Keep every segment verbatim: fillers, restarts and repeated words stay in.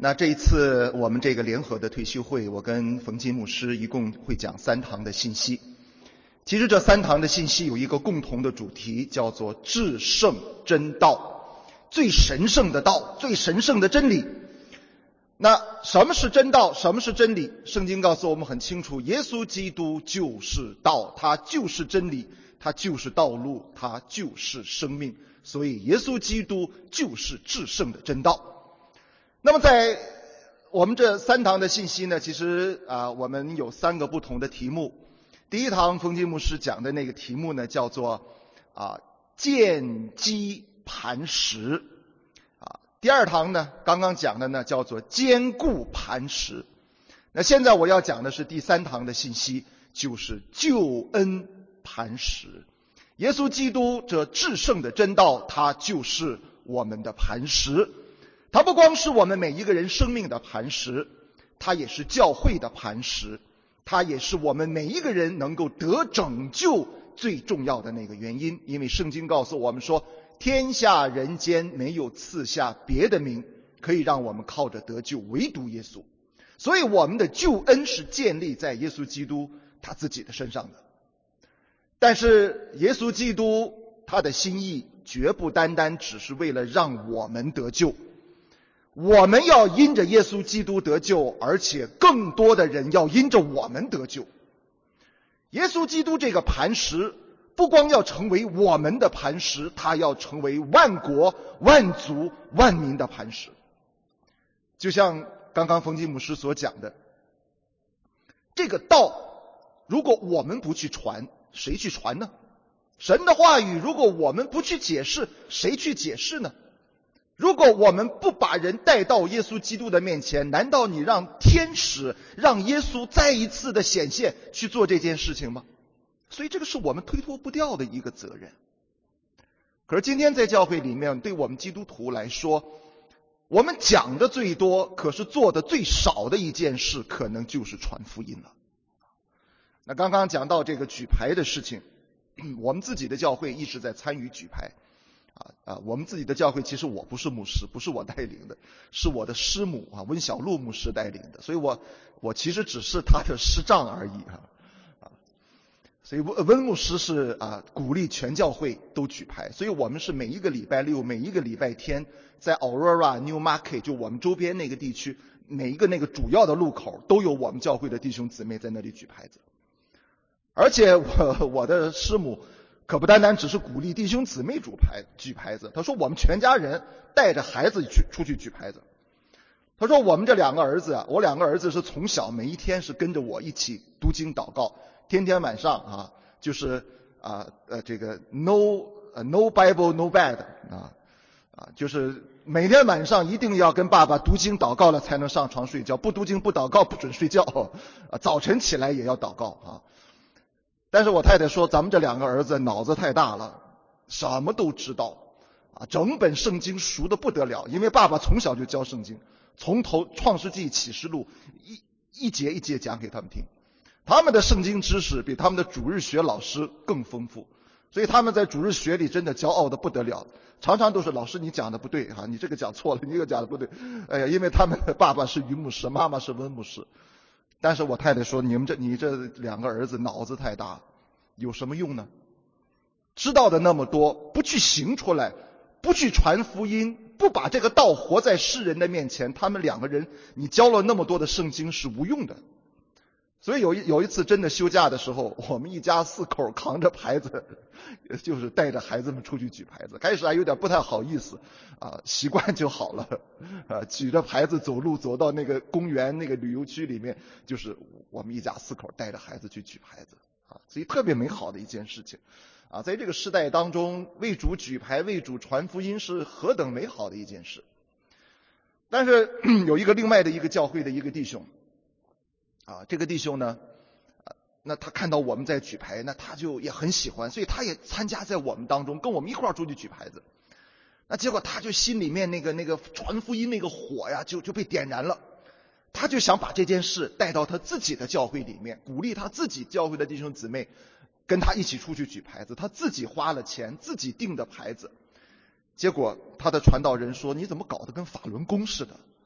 那这一次我们这个联合的退休会，我跟冯金牧师一共会讲三堂的信息。其实这三堂的信息有一个共同的主题，叫做至圣真道，最神圣的道，最神圣的真理。那什么是真道？什么是真理？圣经告诉我们很清楚，耶稣基督就是道，他就是真理，他就是道路，他就是生命。所以耶稣基督就是至圣的真道。那么在我们这三堂的信息呢，其实啊、呃，我们有三个不同的题目。第一堂冯金牧师讲的那个题目呢，叫做啊见机磐石啊。第二堂呢，刚刚讲的呢，叫做坚固磐石。那现在我要讲的是第三堂的信息，就是救恩磐石。耶稣基督这至圣的真道，它就是我们的磐石。它不光是我们每一个人生命的磐石，它也是教会的磐石，它也是我们每一个人能够得拯救最重要的那个原因。因为圣经告诉我们说，天下人间没有赐下别的名可以让我们靠着得救，唯独耶稣。所以我们的救恩是建立在耶稣基督他自己的身上的。但是耶稣基督他的心意绝不单单只是为了让我们得救，我们要因着耶稣基督得救，而且更多的人要因着我们得救。耶稣基督这个磐石不光要成为我们的磐石，他要成为万国万族万民的磐石。就像刚刚冯金牧师所讲的，这个道如果我们不去传，谁去传呢？神的话语如果我们不去解释，谁去解释呢？如果我们不把人带到耶稣基督的面前，难道你让天使让耶稣再一次的显现去做这件事情吗？所以这个是我们推脱不掉的一个责任。可是今天在教会里面，对我们基督徒来说，我们讲的最多，可是做的最少的一件事，可能就是传福音了。那刚刚讲到这个举牌的事情，我们自己的教会一直在参与举牌。啊啊！我们自己的教会其实我不是牧师，不是我带领的，是我的师母啊温小璐牧师带领的，所以我我其实只是他的师长而已啊啊！所以温温牧师是啊鼓励全教会都举牌，所以我们是每一个礼拜六、每一个礼拜天，在 Aurora、New Market 就我们周边那个地区，每一个那个主要的路口都有我们教会的弟兄姊妹在那里举牌子，而且我我的师母可不单单只是鼓励弟兄姊妹举牌举牌子，他说我们全家人带着孩子去出去举牌子。他说我们这两个儿子啊，我两个儿子是从小每一天是跟着我一起读经祷告，天天晚上啊，就是啊呃这个 no、uh, no Bible no bed 啊啊，就是每天晚上一定要跟爸爸读经祷告了才能上床睡觉，不读经不祷告不准睡觉啊，早晨起来也要祷告啊。但是我太太说，咱们这两个儿子脑子太大了，什么都知道啊，整本圣经熟得不得了，因为爸爸从小就教圣经，从头创世纪启示录一一节一节讲给他们听，他们的圣经知识比他们的主日学老师更丰富，所以他们在主日学里真的骄傲得不得了，常常都是老师你讲的不对哈、啊，你这个讲错了，你这个讲的不对，哎呀，因为他们的爸爸是于牧师，妈妈是温牧师。但是我太太说，你们这你这两个儿子脑子太大，有什么用呢？知道的那么多，不去行出来，不去传福音，不把这个道活在世人的面前，他们两个人你教了那么多的圣经是无用的。所以有一有一次真的休假的时候，我们一家四口扛着牌子，就是带着孩子们出去举牌子。开始还有点不太好意思，啊，习惯就好了。啊，举着牌子走路走到那个公园那个旅游区里面，就是我们一家四口带着孩子去举牌子，啊，所以特别美好的一件事情。啊，在这个时代当中，为主举牌、为主传福音是何等美好的一件事。但是有一个另外的一个教会的一个弟兄。啊，这个弟兄呢，啊，那他看到我们在举牌，那他就也很喜欢，所以他也参加在我们当中，跟我们一块儿出去举牌子。那结果他就心里面那个那个传福音那个火呀，就就被点燃了。他就想把这件事带到他自己的教会里面，鼓励他自己教会的弟兄姊妹跟他一起出去举牌子。他自己花了钱，自己订的牌子。结果他的传道人说：“你怎么搞得跟法轮功似的？”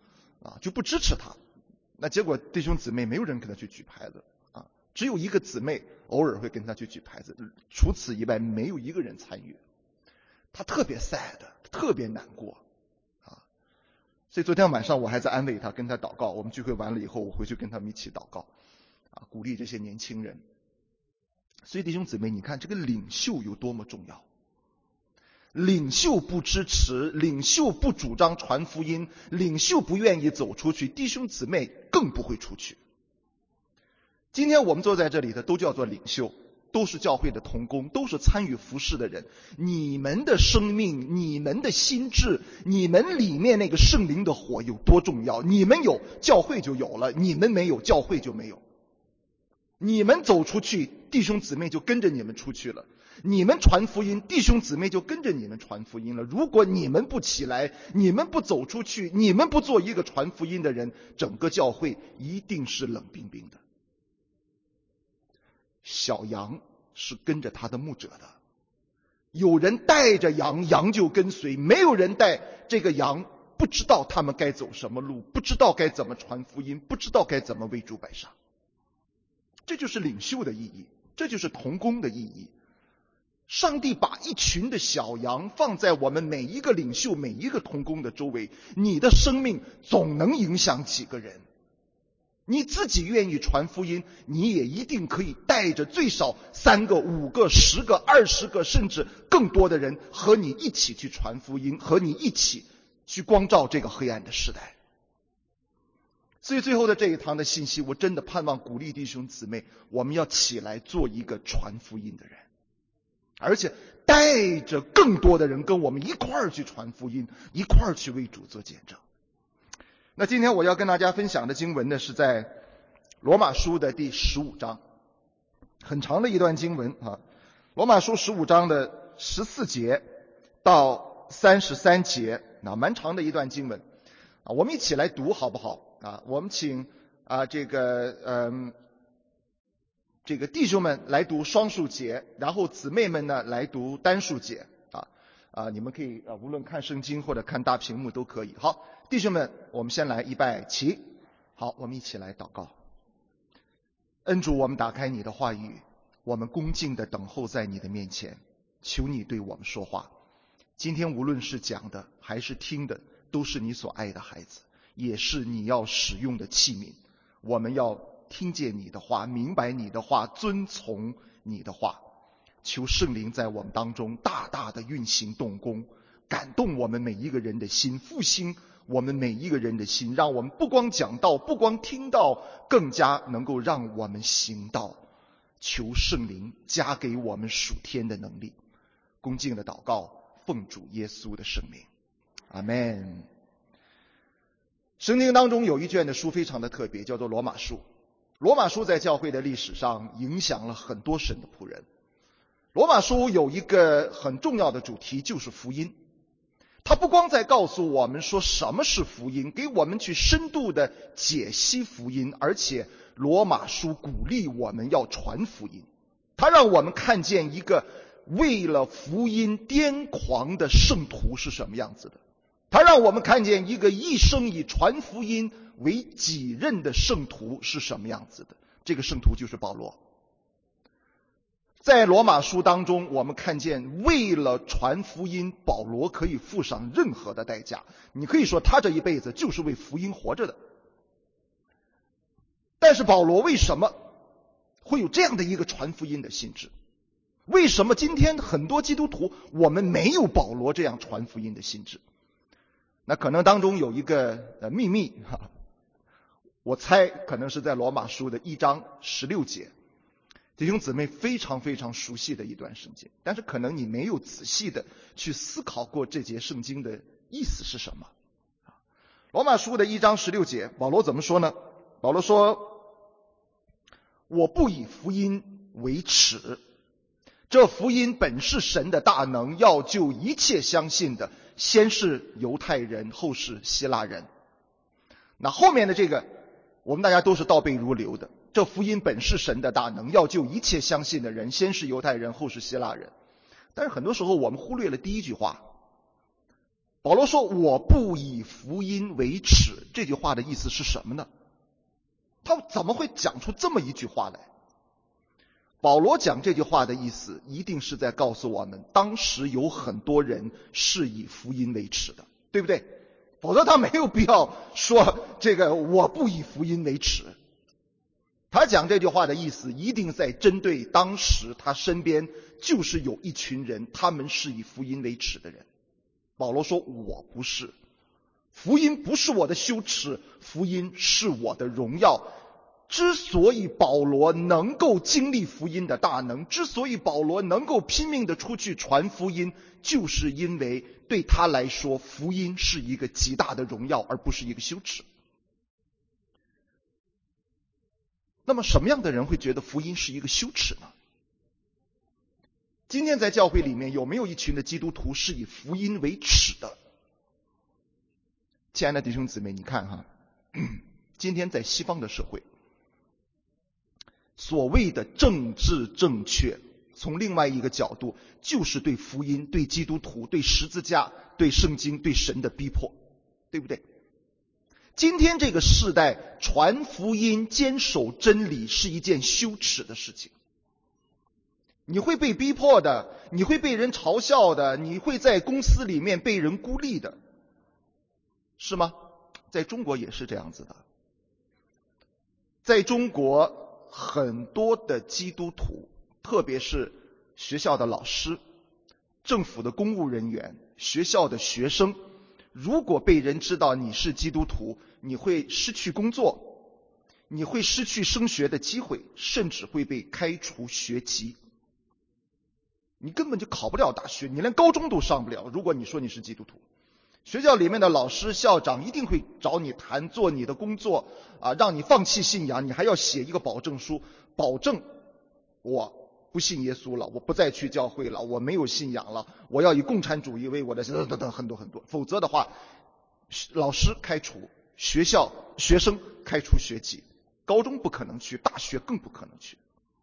啊，就不支持他。那结果弟兄姊妹没有人跟他去举牌子啊，只有一个姊妹偶尔会跟他去举牌子，除此以外没有一个人参与。他特别 sad， 特别难过啊。所以昨天晚上我还在安慰他，跟他祷告。我们聚会完了以后，我回去跟他们一起祷告啊，鼓励这些年轻人。所以弟兄姊妹，你看这个领袖有多么重要。领袖不支持，领袖不主张传福音，领袖不愿意走出去，弟兄姊妹更不会出去。今天我们坐在这里的都叫做领袖，都是教会的同工，都是参与服事的人。你们的生命，你们的心智，你们里面那个圣灵的火有多重要？你们有，教会就有了；你们没有，教会就没有。你们走出去，弟兄姊妹就跟着你们出去了；你们传福音，弟兄姊妹就跟着你们传福音了。如果你们不起来，你们不走出去，你们不做一个传福音的人，整个教会一定是冷冰冰的。小羊是跟着他的牧者的，有人带着羊，羊就跟随；没有人带这个羊，不知道他们该走什么路，不知道该怎么传福音，不知道该怎么为主摆上。这就是领袖的意义，这就是同工的意义。上帝把一群的小羊放在我们每一个领袖、每一个同工的周围，你的生命总能影响几个人。你自己愿意传福音，你也一定可以带着最少三个、五个、十个、二十个，甚至更多的人和你一起去传福音，和你一起去光照这个黑暗的时代。所以最后的这一堂的信息，我真的盼望鼓励弟兄姊妹，我们要起来做一个传福音的人，而且带着更多的人跟我们一块儿去传福音，一块儿去为主做见证。那今天我要跟大家分享的经文呢，是在罗马书的第十五章，很长的一段经文啊。罗马书十五章的十四节到三十三节，那蛮长的一段经文啊，我们一起来读好不好啊？我们请啊这个嗯、呃、这个弟兄们来读双数节，然后姊妹们呢来读单数节啊啊，你们可以啊无论看圣经或者看大屏幕都可以。好。弟兄们，我们先来一拜齐。好，我们一起来祷告。恩主，我们打开你的话语，我们恭敬地等候在你的面前，求你对我们说话。今天无论是讲的还是听的，都是你所爱的孩子，也是你要使用的器皿。我们要听见你的话，明白你的话，遵从你的话。求圣灵在我们当中大大的运行动工，感动我们每一个人的心，复兴我们每一个人的心，让我们不光讲道，不光听到，更加能够让我们行道。求圣灵加给我们属天的能力。恭敬的祷告，奉主耶稣的圣名，阿们。圣经当中有一卷的书非常的特别，叫做罗马书。罗马书在教会的历史上影响了很多神的仆人。罗马书有一个很重要的主题，就是福音。他不光在告诉我们说什么是福音，给我们去深度的解析福音，而且罗马书鼓励我们要传福音。他让我们看见一个为了福音癫狂的圣徒是什么样子的，他让我们看见一个一生以传福音为己任的圣徒是什么样子的。这个圣徒就是保罗。在罗马书当中，我们看见为了传福音，保罗可以付上任何的代价。你可以说他这一辈子就是为福音活着的。但是保罗为什么会有这样的一个传福音的心智？为什么今天很多基督徒我们没有保罗这样传福音的心智？那可能当中有一个呃秘密哈，我猜可能是在罗马书的一章十六节。弟兄姊妹非常非常熟悉的一段圣经，但是可能你没有仔细的去思考过这节圣经的意思是什么。罗马书的一章十六节，保罗怎么说呢？保罗说，我不以福音为耻，这福音本是神的大能，要救一切相信的，先是犹太人，后是希腊人。那后面的这个我们大家都是倒背如流的，这福音本是神的大能，要救一切相信的人，先是犹太人，后是希腊人。但是很多时候我们忽略了第一句话， 保罗说我不以福音为耻，这句话的意思是什么呢？他怎么会讲出这么一句话来？保罗讲这句话的意思一定是在告诉我们，当时有很多人是以福音为耻的，对不对？否则他没有必要说这个我不以福音为耻。他讲这句话的意思一定在针对当时他身边就是有一群人，他们是以福音为耻的人。保罗说我不是，福音不是我的羞耻，福音是我的荣耀。之所以保罗能够经历福音的大能，之所以保罗能够拼命的出去传福音，就是因为对他来说，福音是一个极大的荣耀，而不是一个羞耻。那么什么样的人会觉得福音是一个羞耻呢？今天在教会里面有没有一群的基督徒是以福音为耻的？亲爱的弟兄姊妹，你看哈，今天在西方的社会，所谓的政治正确，从另外一个角度就是对福音、对基督徒、对十字架、对圣经、对神的逼迫，对不对？今天这个世代传福音、坚守真理是一件羞耻的事情。你会被逼迫的，你会被人嘲笑的，你会在公司里面被人孤立的，是吗？在中国也是这样子的。在中国很多的基督徒，特别是学校的老师、政府的公务人员、学校的学生，如果被人知道你是基督徒，你会失去工作，你会失去升学的机会，甚至会被开除学籍。你根本就考不了大学，你连高中都上不了，如果你说你是基督徒。学校里面的老师、校长一定会找你谈，做你的工作啊，让你放弃信仰，你还要写一个保证书，保证我不信耶稣了，我不再去教会了，我没有信仰了，我要以共产主义为我的等等等很多很多。否则的话，老师开除，学校学生开除学籍，高中不可能去，大学更不可能去。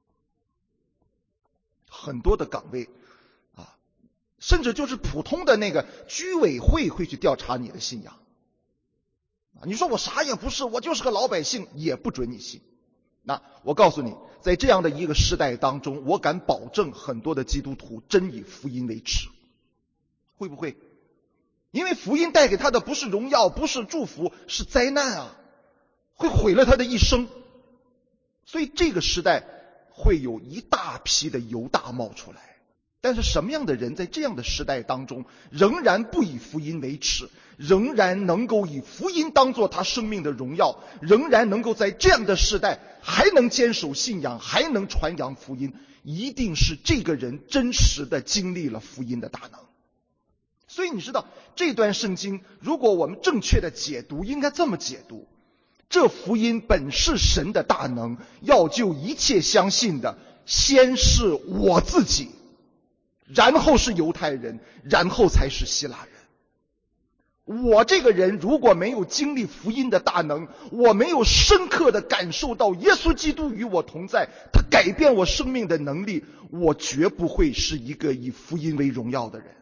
很多的岗位啊，甚至就是普通的那个居委会会去调查你的信仰啊。你说我啥也不是，我就是个老百姓，也不准你信。那我告诉你，在这样的一个时代当中，我敢保证很多的基督徒真以福音为耻。会不会？因为福音带给他的不是荣耀，不是祝福，是灾难啊，会毁了他的一生。所以这个时代会有一大批的犹大冒出来。但是什么样的人在这样的时代当中仍然不以福音为耻，仍然能够以福音当作他生命的荣耀，仍然能够在这样的时代还能坚守信仰，还能传扬福音，一定是这个人真实的经历了福音的大能。所以你知道这段圣经如果我们正确的解读，应该这么解读：这福音本是神的大能，要救一切相信的，先是我自己，然后是犹太人，然后才是希腊人。我这个人如果没有经历福音的大能，我没有深刻的感受到耶稣基督与我同在，他改变我生命的能力，我绝不会是一个以福音为荣耀的人。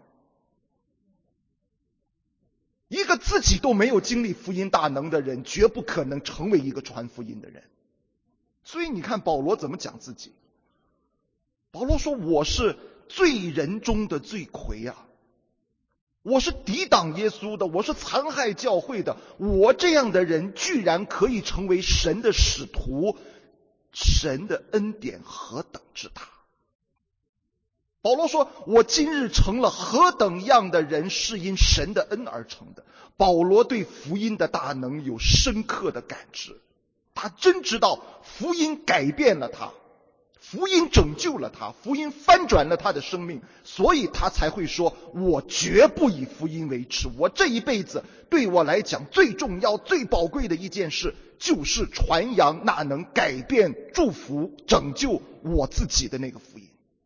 一个自己都没有经历福音大能的人，绝不可能成为一个传福音的人。所以你看保罗怎么讲自己。保罗说我是罪人中的罪魁啊，我是抵挡耶稣的，我是残害教会的，我这样的人居然可以成为神的使徒，神的恩典何等之大。保罗说我今日成了何等样的人，是因神的恩而成的。保罗对福音的大能有深刻的感知，他真知道福音改变了他，福音拯救了他，福音翻转了他的生命，所以他才会说我绝不以福音为耻。我这一辈子对我来讲最重要最宝贵的一件事，就是传扬那能改变祝福拯救我自己的那个福音。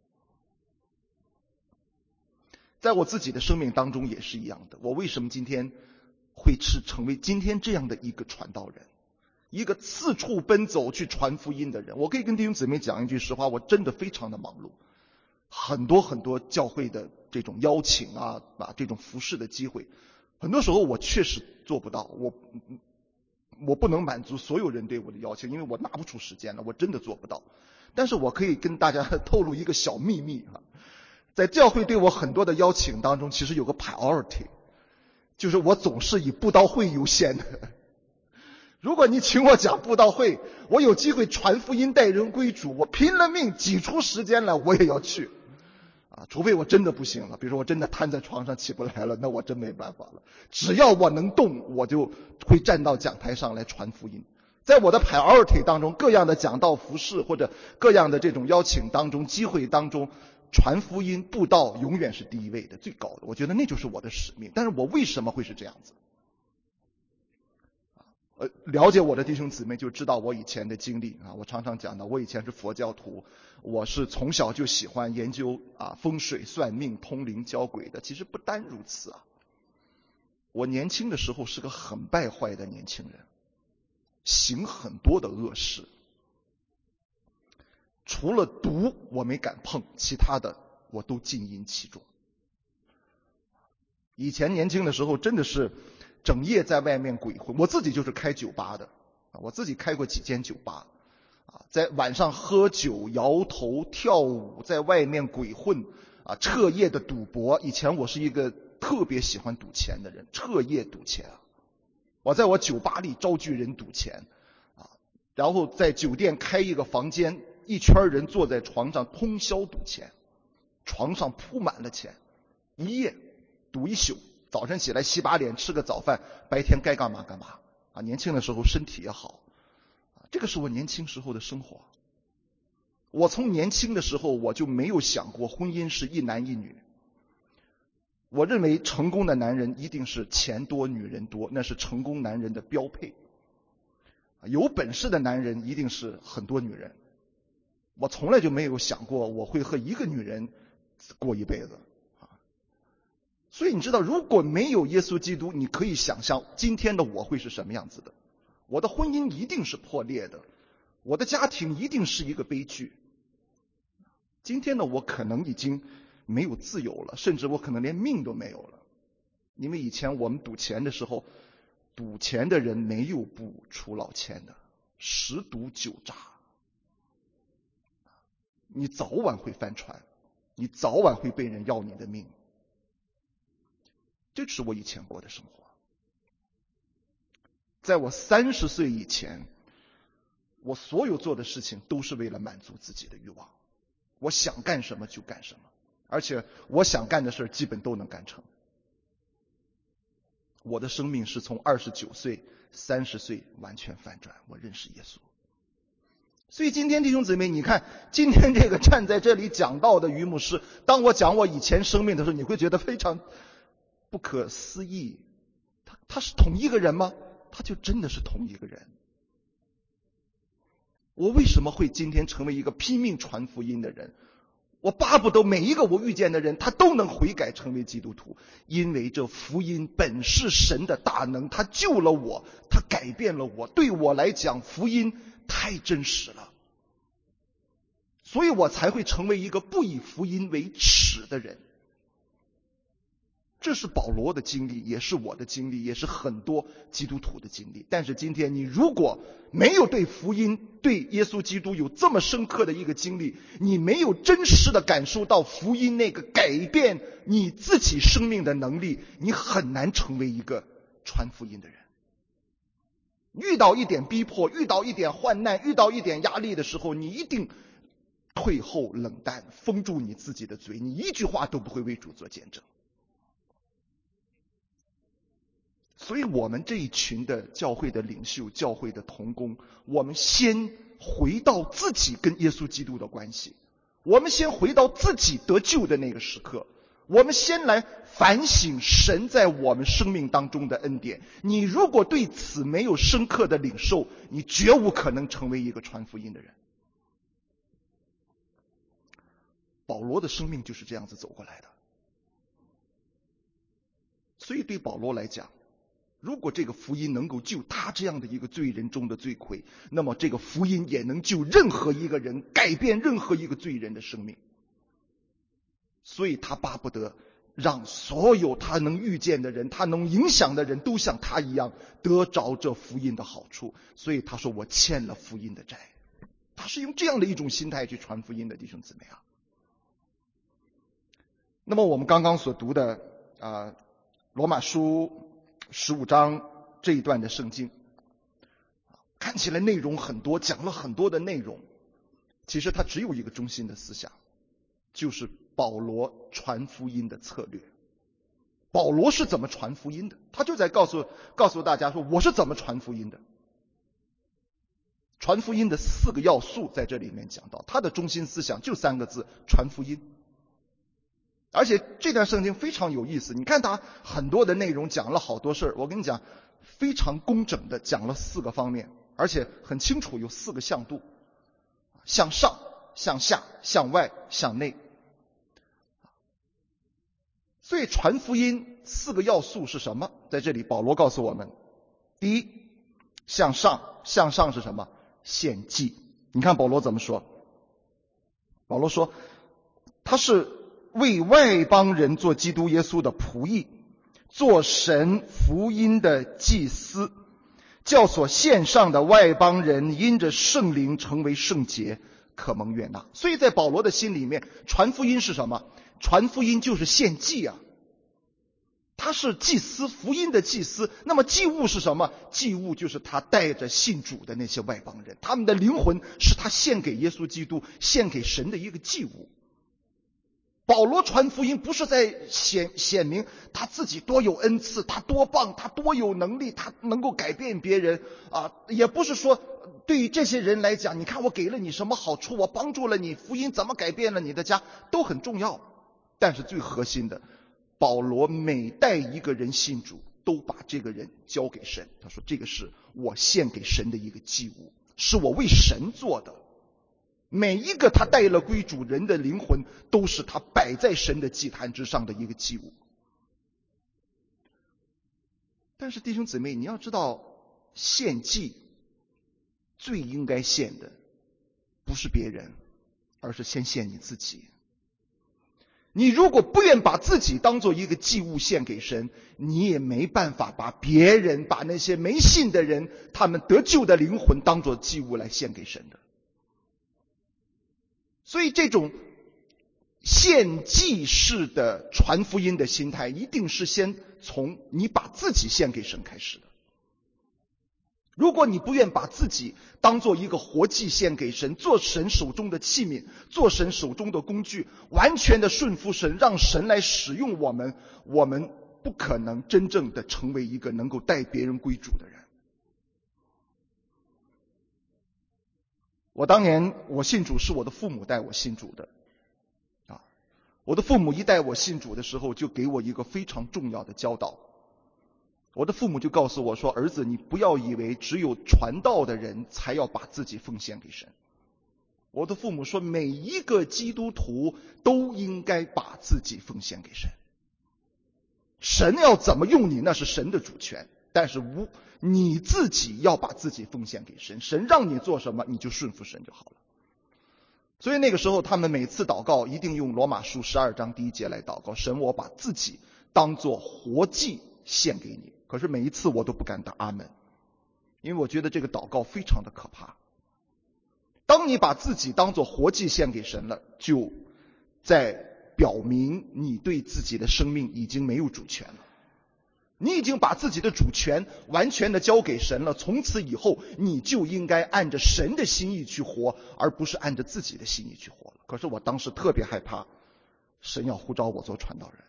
在我自己的生命当中也是一样的，我为什么今天会是成为今天这样的一个传道人，一个四处奔走去传福音的人。我可以跟弟兄姊妹讲一句实话，我真的非常的忙碌，很多很多教会的这种邀请啊，啊这种服事的机会， 很多时候我确实做不到，我我不能满足所有人对我的要求，因为我拿不出时间了，我真的做不到。但是我可以跟大家透露一个小秘密哈，在教会对我很多的邀请当中，其实有个 priority， 就是我总是以布道会优先的。如果你请我讲布道会，我有机会传福音带人归主，我拼了命挤出时间来我也要去啊，除非我真的不行了，比如说我真的瘫在床上起不来了，那我真没办法了。只要我能动，我就会站到讲台上来传福音。在我的 priority 当中，各样的讲道服事或者各样的这种邀请当中，机会当中，传福音布道永远是第一位的，最高的。我觉得那就是我的使命。但是我为什么会是这样子？呃，了解我的弟兄姊妹就知道我以前的经历啊。我常常讲的，我以前是佛教徒，我是从小就喜欢研究啊风水、算命、通灵、交鬼的。其实不单如此啊，我年轻的时候是个很败坏的年轻人，行很多的恶事，除了毒我没敢碰，其他的我都浸淫其中。以前年轻的时候真的是整夜在外面鬼混，我自己就是开酒吧的，我自己开过几间酒吧，啊，在晚上喝酒、摇头、跳舞，在外面鬼混，啊，彻夜的赌博。以前我是一个特别喜欢赌钱的人，彻夜赌钱啊！我在我酒吧里招聚人赌钱，啊，然后在酒店开一个房间，一圈人坐在床上通宵赌钱，床上铺满了钱，一夜赌一宿。早晨起来洗把脸吃个早饭，白天该干嘛干嘛啊！年轻的时候身体也好，这个是我年轻时候的生活。我从年轻的时候我就没有想过婚姻是一男一女。我认为成功的男人一定是钱多女人多，那是成功男人的标配。有本事的男人一定是很多女人。我从来就没有想过我会和一个女人过一辈子。所以你知道，如果没有耶稣基督，你可以想象今天的我会是什么样子的。我的婚姻一定是破裂的，我的家庭一定是一个悲剧。今天的我可能已经没有自由了，甚至我可能连命都没有了。因为以前我们赌钱的时候，赌钱的人没有不出老千的，十赌九诈，你早晚会翻船，你早晚会被人要你的命。这是我以前过的生活。在我三十岁以前，我所有做的事情都是为了满足自己的欲望，我想干什么就干什么，而且我想干的事基本都能干成。我的生命是从二十九岁、三十岁完全反转，我认识耶稣。所以今天弟兄姊妹，你看今天这个站在这里讲道的于牧师，当我讲我以前生命的时候，你会觉得非常不可思议。他他是同一个人吗？他就真的是同一个人。我为什么会今天成为一个拼命传福音的人？我巴不得每一个我遇见的人，他都能悔改成为基督徒，因为这福音本是神的大能，他救了我，他改变了我。对我来讲，福音太真实了，所以我才会成为一个不以福音为耻的人。这是保罗的经历，也是我的经历，也是很多基督徒的经历。但是今天你如果没有对福音、对耶稣基督有这么深刻的一个经历，你没有真实的感受到福音那个改变你自己生命的能力，你很难成为一个传福音的人。遇到一点逼迫，遇到一点患难，遇到一点压力的时候，你一定退后冷淡，封住你自己的嘴，你一句话都不会为主做见证。所以我们这一群的教会的领袖、教会的同工，我们先回到自己跟耶稣基督的关系，我们先回到自己得救的那个时刻，我们先来反省神在我们生命当中的恩典。你如果对此没有深刻的领受，你绝无可能成为一个传福音的人。保罗的生命就是这样子走过来的。所以对保罗来讲，如果这个福音能够救他这样的一个罪人中的罪魁，那么这个福音也能救任何一个人，改变任何一个罪人的生命。所以他巴不得让所有他能遇见的人，他能影响的人都像他一样得着这福音的好处。所以他说我欠了福音的债。他是用这样的一种心态去传福音的，弟兄姊妹啊。那么我们刚刚所读的啊、呃、罗马书十五章这一段的圣经，看起来内容很多，讲了很多的内容，其实它只有一个中心的思想，就是保罗传福音的策略。保罗是怎么传福音的？他就在告诉告诉大家说，我是怎么传福音的。传福音的四个要素在这里面讲到，他的中心思想就三个字：传福音。而且这段圣经非常有意思，你看他很多的内容讲了好多事儿，我跟你讲，非常工整的讲了四个方面，而且很清楚有四个向度：向上、向下、向外、向内。所以传福音四个要素是什么？在这里保罗告诉我们，第一，向上。向上是什么？献祭。你看保罗怎么说？保罗说他是为外邦人做基督耶稣的仆役，做神福音的祭司，叫所献上的外邦人因着圣灵成为圣洁，可蒙悦纳。所以在保罗的心里面，传福音是什么？传福音就是献祭啊。他是祭司，福音的祭司。那么祭物是什么？祭物就是他带着信主的那些外邦人，他们的灵魂是他献给耶稣基督、献给神的一个祭物。保罗传福音不是在显显明他自己多有恩赐，他多棒，他多有能力，他能够改变别人啊，也不是说对于这些人来讲，你看我给了你什么好处，我帮助了你，福音怎么改变了你的家，都很重要。但是最核心的，保罗每带一个人信主，都把这个人交给神。他说这个是我献给神的一个祭物，是我为神做的。每一个他带了归主人的灵魂，都是他摆在神的祭坛之上的一个祭物。但是弟兄姊妹，你要知道，献祭最应该献的不是别人，而是先献你自己。你如果不愿把自己当做一个祭物献给神，你也没办法把别人，把那些没信的人，他们得救的灵魂当做祭物来献给神的。所以这种献祭式的传福音的心态，一定是先从你把自己献给神开始的。如果你不愿把自己当做一个活祭献给神，做神手中的器皿，做神手中的工具，完全的顺服神，让神来使用我们，我们不可能真正的成为一个能够带别人归主的人。我当年我信主是我的父母带我信主的啊，我的父母一带我信主的时候，就给我一个非常重要的教导。我的父母就告诉我说，儿子，你不要以为只有传道的人才要把自己奉献给神。我的父母说，每一个基督徒都应该把自己奉献给神。神要怎么用你，那是神的主权，但是无你自己要把自己奉献给神，神让你做什么，你就顺服神就好了。所以那个时候他们每次祷告一定用罗马书十二章第一节来祷告，神，我把自己当作活祭献给你。可是每一次我都不敢打阿门，因为我觉得这个祷告非常的可怕。当你把自己当作活祭献给神了，就在表明你对自己的生命已经没有主权了。你已经把自己的主权完全的交给神了，从此以后你就应该按着神的心意去活，而不是按着自己的心意去活了。可是我当时特别害怕神要呼召我做传道人。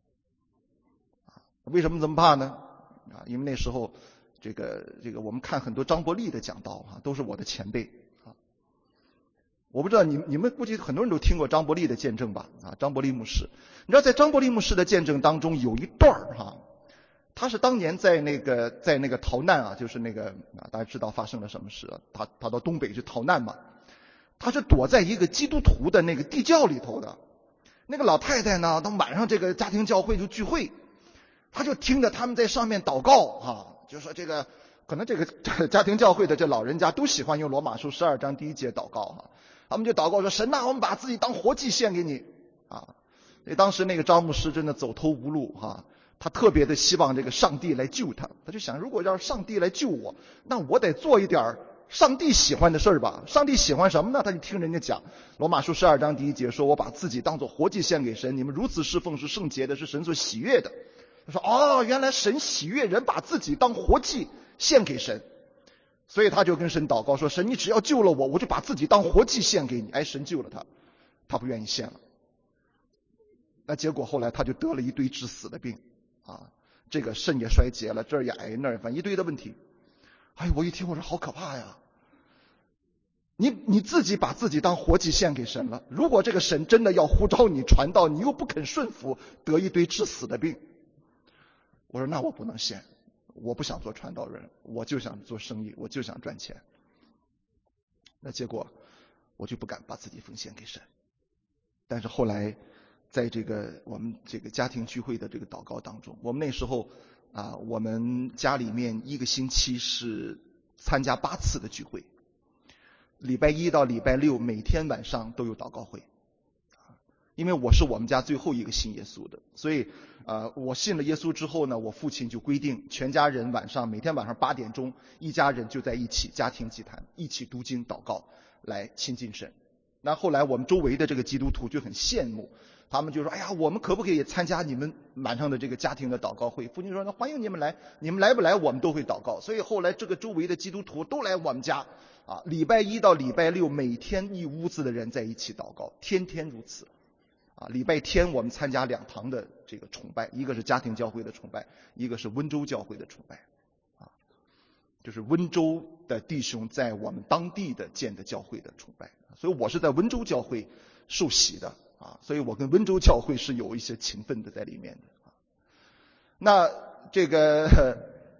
为什么这么怕呢？啊，因为那时候这个这个我们看很多张伯苔的讲道啊，都是我的前辈啊。我不知道你你们估计很多人都听过张伯苔的见证吧？啊，张伯苔牧师，你知道在张伯苔牧师的见证当中有一段哈、啊，他是当年在那个在那个逃难啊，就是那个啊，大家知道发生了什么事啊？他他到东北去逃难嘛，他是躲在一个基督徒的那个地窖里头的。那个老太太呢，当晚上这个家庭教会就聚会。他就听着他们在上面祷告啊，就说这个可能这个家庭教会的这老人家都喜欢用罗马书十二章第一节祷告哈、啊，他们就祷告说，神呐、啊，我们把自己当活祭献给你啊。 所以当时那个张牧师真的走投无路哈，他特别的希望这个上帝来救他，他就想，如果让上帝来救我，那我得做一点上帝喜欢的事儿吧。上帝喜欢什么呢？他就听人家讲罗马书十二章第一节说，我把自己当作活祭献给神，你们如此侍奉是圣洁的，是神所喜悦的。他说哦，原来神喜悦人把自己当活祭献给神，所以他就跟神祷告说，神你只要救了我，我就把自己当活祭献给你。哎，神救了他，他不愿意献了。那结果后来他就得了一堆致死的病啊，这个肾也衰竭了，这儿也癌那儿，反正一堆的问题。哎，我一听我说好可怕呀！你你自己把自己当活祭献给神了，如果这个神真的要呼召你传道，你又不肯顺服，得一堆致死的病。我说那我不能献，我不想做传道人，我就想做生意，我就想赚钱。那结果我就不敢把自己奉献给神。但是后来在这个我们这个家庭聚会的这个祷告当中，我们那时候啊，我们家里面一个星期是参加八次的聚会，礼拜一到礼拜六每天晚上都有祷告会。因为我是我们家最后一个信耶稣的，所以呃，我信了耶稣之后呢，我父亲就规定全家人晚上每天晚上八点钟，一家人就在一起家庭祭坛，一起读经祷告来亲近神。那后来我们周围的这个基督徒就很羡慕，他们就说，哎呀，我们可不可以也参加你们晚上的这个家庭的祷告会？父亲说，那欢迎你们来，你们来不来我们都会祷告。所以后来这个周围的基督徒都来我们家啊，礼拜一到礼拜六每天一屋子的人在一起祷告，天天如此啊。礼拜天我们参加两堂的这个崇拜，一个是家庭教会的崇拜，一个是温州教会的崇拜啊，就是温州的弟兄在我们当地的建的教会的崇拜。所以我是在温州教会受洗的啊，所以我跟温州教会是有一些情分的在里面的啊。那这个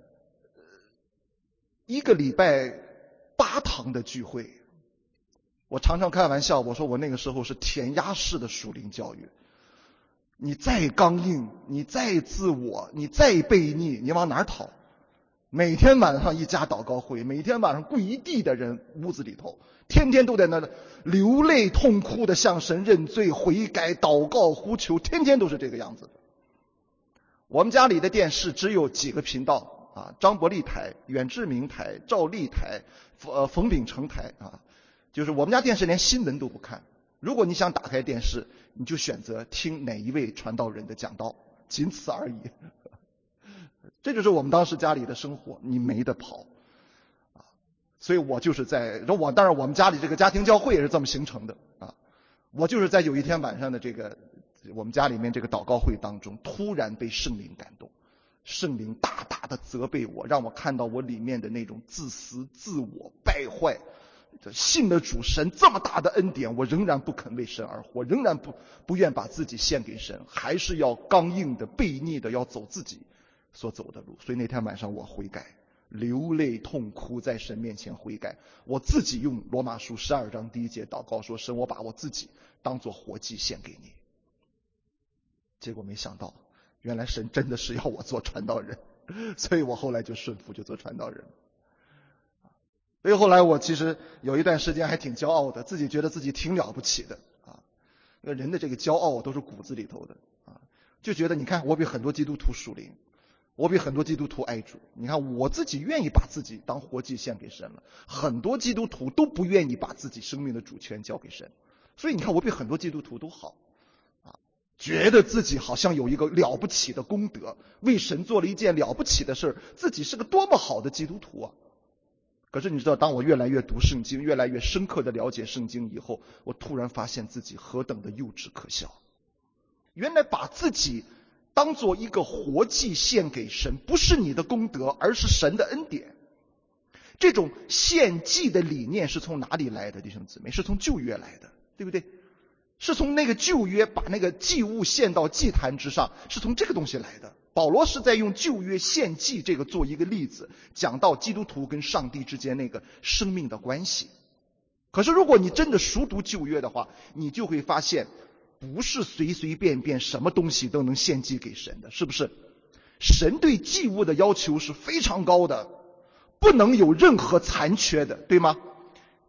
一个礼拜八堂的聚会，我常常开玩笑，我说我那个时候是填鸭式的属灵教育。你再刚硬，你再自我，你再悖逆，你往哪儿逃？每天晚上一家祷告会，每天晚上跪一地的人屋子里头，天天都在那流泪痛哭的向神认罪悔改祷告呼求，天天都是这个样子。我们家里的电视只有几个频道啊，张伯利台、远志明台、赵丽台、呃冯秉成台啊，就是我们家电视连新闻都不看。如果你想打开电视，你就选择听哪一位传道人的讲道，仅此而已。这就是我们当时家里的生活，你没得跑啊。所以我就是在我当然我们家里这个家庭教会也是这么形成的啊。我就是在有一天晚上的这个我们家里面这个祷告会当中，突然被圣灵感动，圣灵大大的责备我，让我看到我里面的那种自私自我败坏。信了主神这么大的恩典，我仍然不肯为神而活，仍然不不愿把自己献给神，还是要刚硬的悖逆的要走自己所走的路。所以那天晚上我悔改，流泪痛哭在神面前悔改，我自己用罗马书十二章第一节祷告说，神我把我自己当作活祭献给你。结果没想到原来神真的是要我做传道人，所以我后来就顺服就做传道人。所以后来我其实有一段时间还挺骄傲的，自己觉得自己挺了不起的啊。人的这个骄傲都是骨子里头的啊，就觉得你看我比很多基督徒属灵，我比很多基督徒爱主。你看我自己愿意把自己当活祭献给神了，很多基督徒都不愿意把自己生命的主权交给神。所以你看我比很多基督徒都好啊，觉得自己好像有一个了不起的功德，为神做了一件了不起的事，自己是个多么好的基督徒啊。可是你知道，当我越来越读圣经，越来越深刻的了解圣经以后，我突然发现自己何等的幼稚可笑。原来把自己当做一个活祭献给神，不是你的功德，而是神的恩典。这种献祭的理念是从哪里来的，弟兄姊妹？是从旧约来的，对不对？是从那个旧约把那个祭物献到祭坛之上，是从这个东西来的。保罗是在用旧约献祭这个做一个例子，讲到基督徒跟上帝之间那个生命的关系。可是如果你真的熟读旧约的话，你就会发现不是随随便便什么东西都能献祭给神的，是不是？神对祭物的要求是非常高的，不能有任何残缺的，对吗？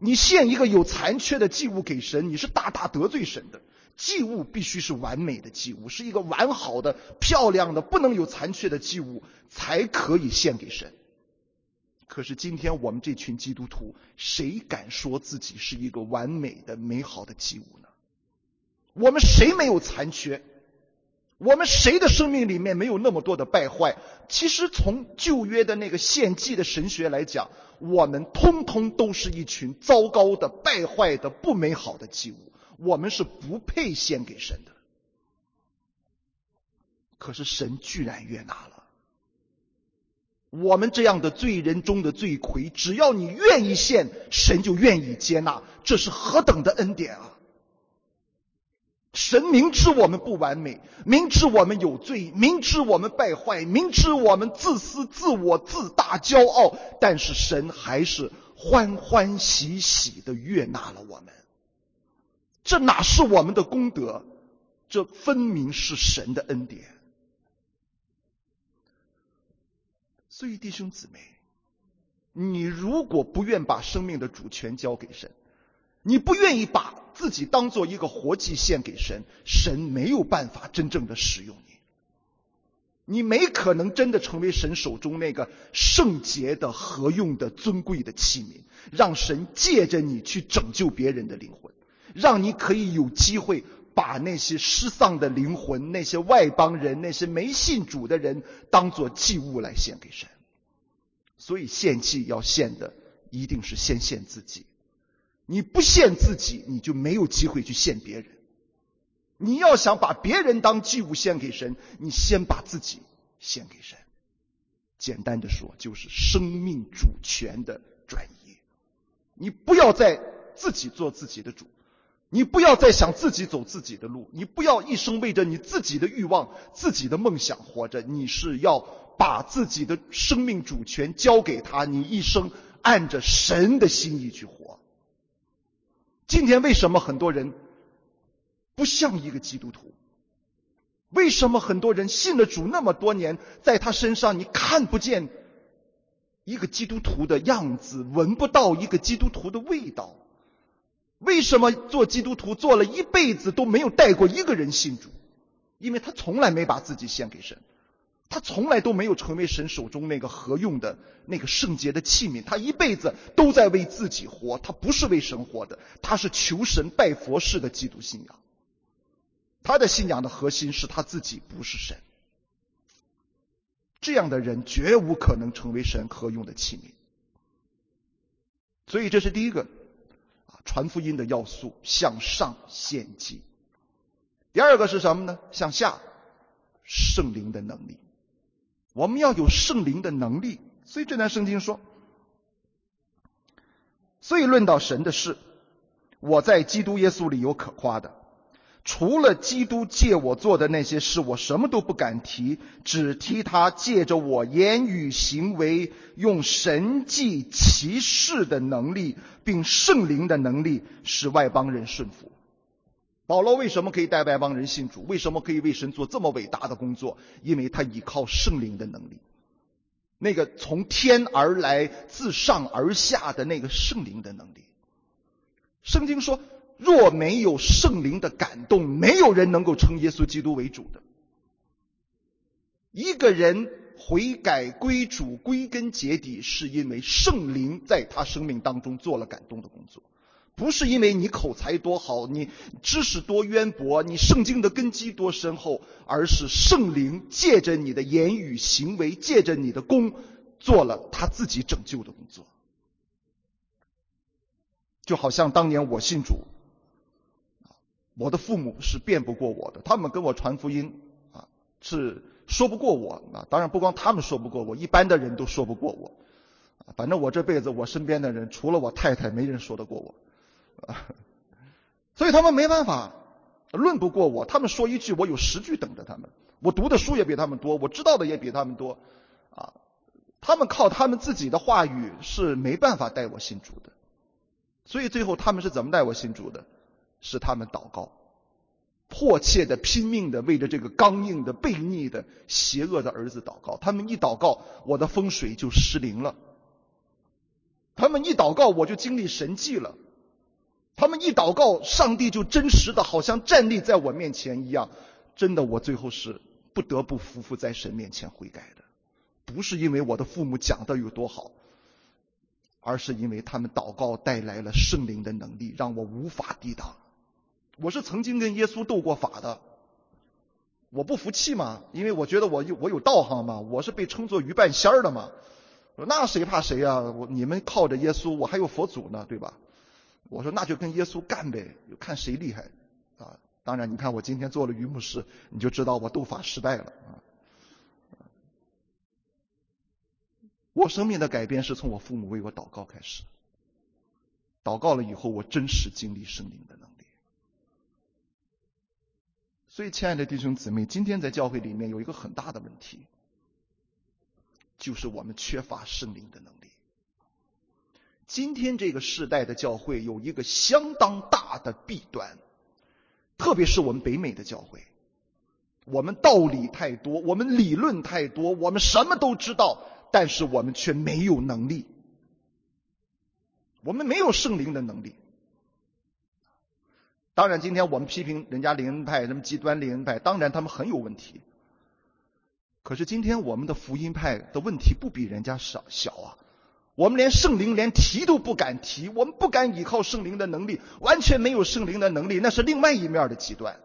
你献一个有残缺的祭物给神，你是大大得罪神的。祭物必须是完美的祭物，是一个完好的、漂亮的、不能有残缺的祭物才可以献给神。可是今天我们这群基督徒，谁敢说自己是一个完美的、美好的祭物呢？我们谁没有残缺？我们谁的生命里面没有那么多的败坏？其实从旧约的那个献祭的神学来讲，我们通通都是一群糟糕的、败坏的、不美好的祭物，我们是不配献给神的。可是神居然悦纳了我们这样的罪人中的罪魁，只要你愿意献，神就愿意接纳，这是何等的恩典啊！神明知我们不完美，明知我们有罪，明知我们败坏，明知我们自私自我自大骄傲，但是神还是欢欢喜喜地悦纳了我们。这哪是我们的功德，这分明是神的恩典。所以弟兄姊妹，你如果不愿把生命的主权交给神，你不愿意把自己当做一个活祭献给神，神没有办法真正的使用你。你没可能真的成为神手中那个圣洁的、合用的、尊贵的器皿，让神借着你去拯救别人的灵魂，让你可以有机会把那些失丧的灵魂、那些外邦人、那些没信主的人当作祭物来献给神。所以献祭要献的一定是先献自己。你不献自己，你就没有机会去献别人。你要想把别人当祭物献给神，你先把自己献给神。简单的说，就是生命主权的转移。你不要再自己做自己的主，你不要再想自己走自己的路，你不要一生为着你自己的欲望、自己的梦想活着，你是要把自己的生命主权交给他，你一生按着神的心意去活。今天为什么很多人不像一个基督徒？为什么很多人信了主那么多年，在他身上你看不见一个基督徒的样子，闻不到一个基督徒的味道？为什么做基督徒做了一辈子都没有带过一个人信主？因为他从来没把自己献给神，他从来都没有成为神手中那个合用的、那个圣洁的器皿。他一辈子都在为自己活，他不是为神活的，他是求神拜佛式的基督信仰。他的信仰的核心是他自己，不是神。这样的人绝无可能成为神合用的器皿。所以这是第一个传福音的要素，向上献祭。第二个是什么呢？向下，圣灵的能力。我们要有圣灵的能力。所以这段圣经说，所以论到神的事，我在基督耶稣里有可夸的，除了基督借我做的那些事，我什么都不敢提，只提他借着我言语行为用神迹奇事的能力，并圣灵的能力使外邦人顺服。保罗为什么可以带外邦人信主？为什么可以为神做这么伟大的工作？因为他依靠圣灵的能力，那个从天而来自上而下的那个圣灵的能力。圣经说，若没有圣灵的感动，没有人能够称耶稣基督为主的。一个人悔改归主，归根结底是因为圣灵在他生命当中做了感动的工作，不是因为你口才多好，你知识多渊博，你圣经的根基多深厚，而是圣灵借着你的言语行为，借着你的功，做了他自己拯救的工作。就好像当年我信主，我的父母是辩不过我的，他们跟我传福音啊，是说不过我啊。当然不光他们说不过我，一般的人都说不过我。反正我这辈子我身边的人，除了我太太，没人说得过我。所以他们没办法，论不过我。他们说一句，我有十句等着他们。我读的书也比他们多，我知道的也比他们多啊。他们靠他们自己的话语是没办法带我信主的。所以最后他们是怎么带我信主的？是他们祷告，迫切的拼命的为着这个刚硬的悖逆的邪恶的儿子祷告。他们一祷告，我的风水就失灵了。 他们一祷告我就经历神迹了，他们一祷告上帝就真实的好像站立在我面前一样。真的，我最后是不得不匍匐在神面前悔改的，不是因为我的父母讲的有多好，而是因为他们祷告带来了圣灵的能力，让我无法抵挡。我是曾经跟耶稣斗过法的，我不服气嘛，因为我觉得我有我有道行嘛，我是被称作鱼半仙儿的嘛，那谁怕谁啊？我你们靠着耶稣，我还有佛祖呢，对吧？我说那就跟耶稣干呗，看谁厉害啊！当然，你看我今天做了于牧师，你就知道我斗法失败了啊。我生命的改变是从我父母为我祷告开始，祷告了以后，我真实经历圣灵的能力。所以，亲爱的弟兄姊妹，今天在教会里面有一个很大的问题，就是我们缺乏圣灵的能力。今天这个世代的教会有一个相当大的弊端，特别是我们北美的教会，我们道理太多，我们理论太多，我们什么都知道，但是我们却没有能力，我们没有圣灵的能力。当然今天我们批评人家灵恩派，什么极端灵恩派，当然他们很有问题，可是今天我们的福音派的问题不比人家少小啊。我们连圣灵连提都不敢提，我们不敢依靠圣灵的能力，完全没有圣灵的能力，那是另外一面的极端。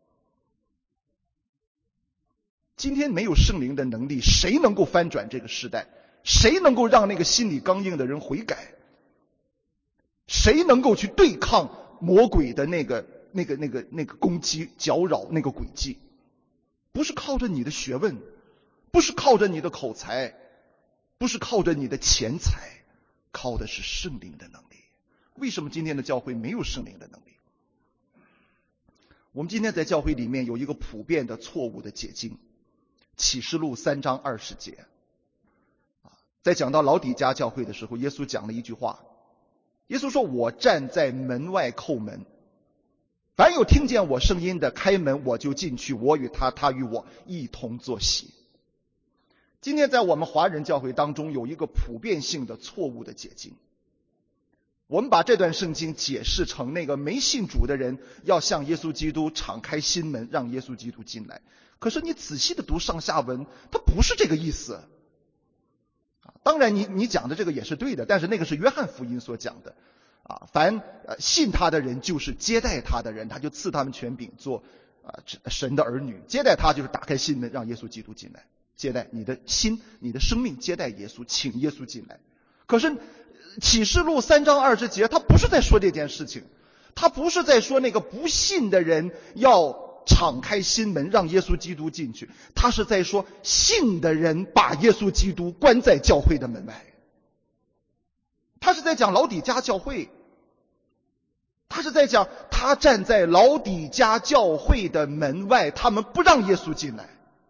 今天没有圣灵的能力，谁能够翻转这个时代？谁能够让那个心理刚硬的人悔改？谁能够去对抗魔鬼的那个那个那个那个攻击搅扰那个诡计？不是靠着你的学问，不是靠着你的口才，不是靠着你的钱财，靠的是圣灵的能力。为什么今天的教会没有圣灵的能力？我们今天在教会里面有一个普遍的错误的解经，启示录三章二十节。在讲到老底嘉教会的时候，耶稣讲了一句话，耶稣说，我站在门外叩门，凡有听见我声音的，开门我就进去，我与他，他与我一同坐席。今天在我们华人教会当中有一个普遍性的错误的解经，我们把这段圣经解释成那个没信主的人要向耶稣基督敞开心门，让耶稣基督进来。可是你仔细的读上下文，它不是这个意思。当然你你讲的这个也是对的，但是那个是约翰福音所讲的啊，凡呃信他的人就是接待他的人，他就赐他们权柄做啊神的儿女。接待他就是打开心门，让耶稣基督进来。接待你的心，你的生命，接待耶稣，请耶稣进来。可是启示录三章二十节，他不是在说这件事情，他不是在说那个不信的人要敞开心门让耶稣基督进去，他是在说信的人把耶稣基督关在教会的门外。他是在讲老底嘉教会，他是在讲他站在老底嘉教会的门外，他们不让耶稣进来。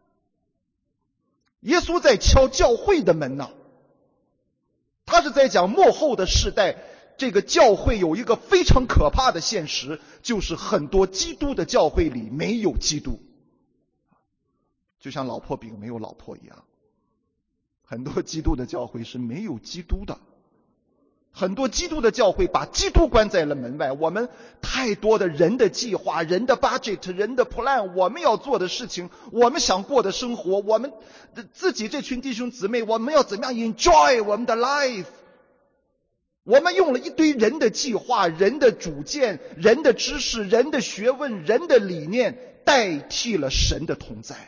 耶稣在敲教会的门呐、啊，他是在讲末后的世代，这个教会有一个非常可怕的现实，就是很多基督的教会里没有基督，就像老婆饼没有老婆一样，很多基督的教会是没有基督的。很多基督的教会把基督关在了门外，我们太多的人的计划，人的 budget， 人的 plan， 我们要做的事情，我们想过的生活，我们自己这群弟兄姊妹，我们要怎么样 enjoy 我们的 life， 我们用了一堆人的计划，人的主见，人的知识，人的学问，人的理念，代替了神的同在。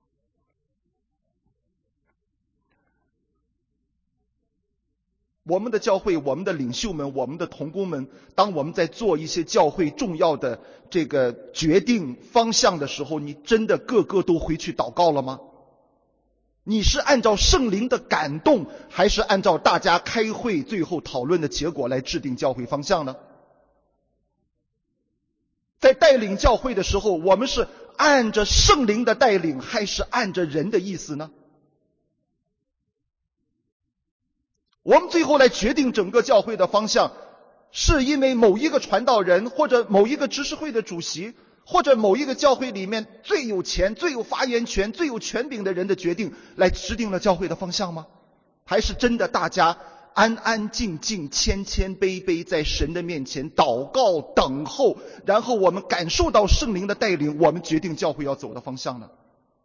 我们的教会，我们的领袖们，我们的同工们，当我们在做一些教会重要的这个决定方向的时候，你真的个个都回去祷告了吗？你是按照圣灵的感动，还是按照大家开会最后讨论的结果来制定教会方向呢？在带领教会的时候，我们是按着圣灵的带领，还是按着人的意思呢？我们最后来决定整个教会的方向，是因为某一个传道人，或者某一个执事会的主席，或者某一个教会里面最有钱、最有发言权、最有权柄的人的决定来制定了教会的方向吗？还是真的大家安安静静、谦谦卑卑在神的面前祷告等候，然后我们感受到圣灵的带领，我们决定教会要走的方向呢？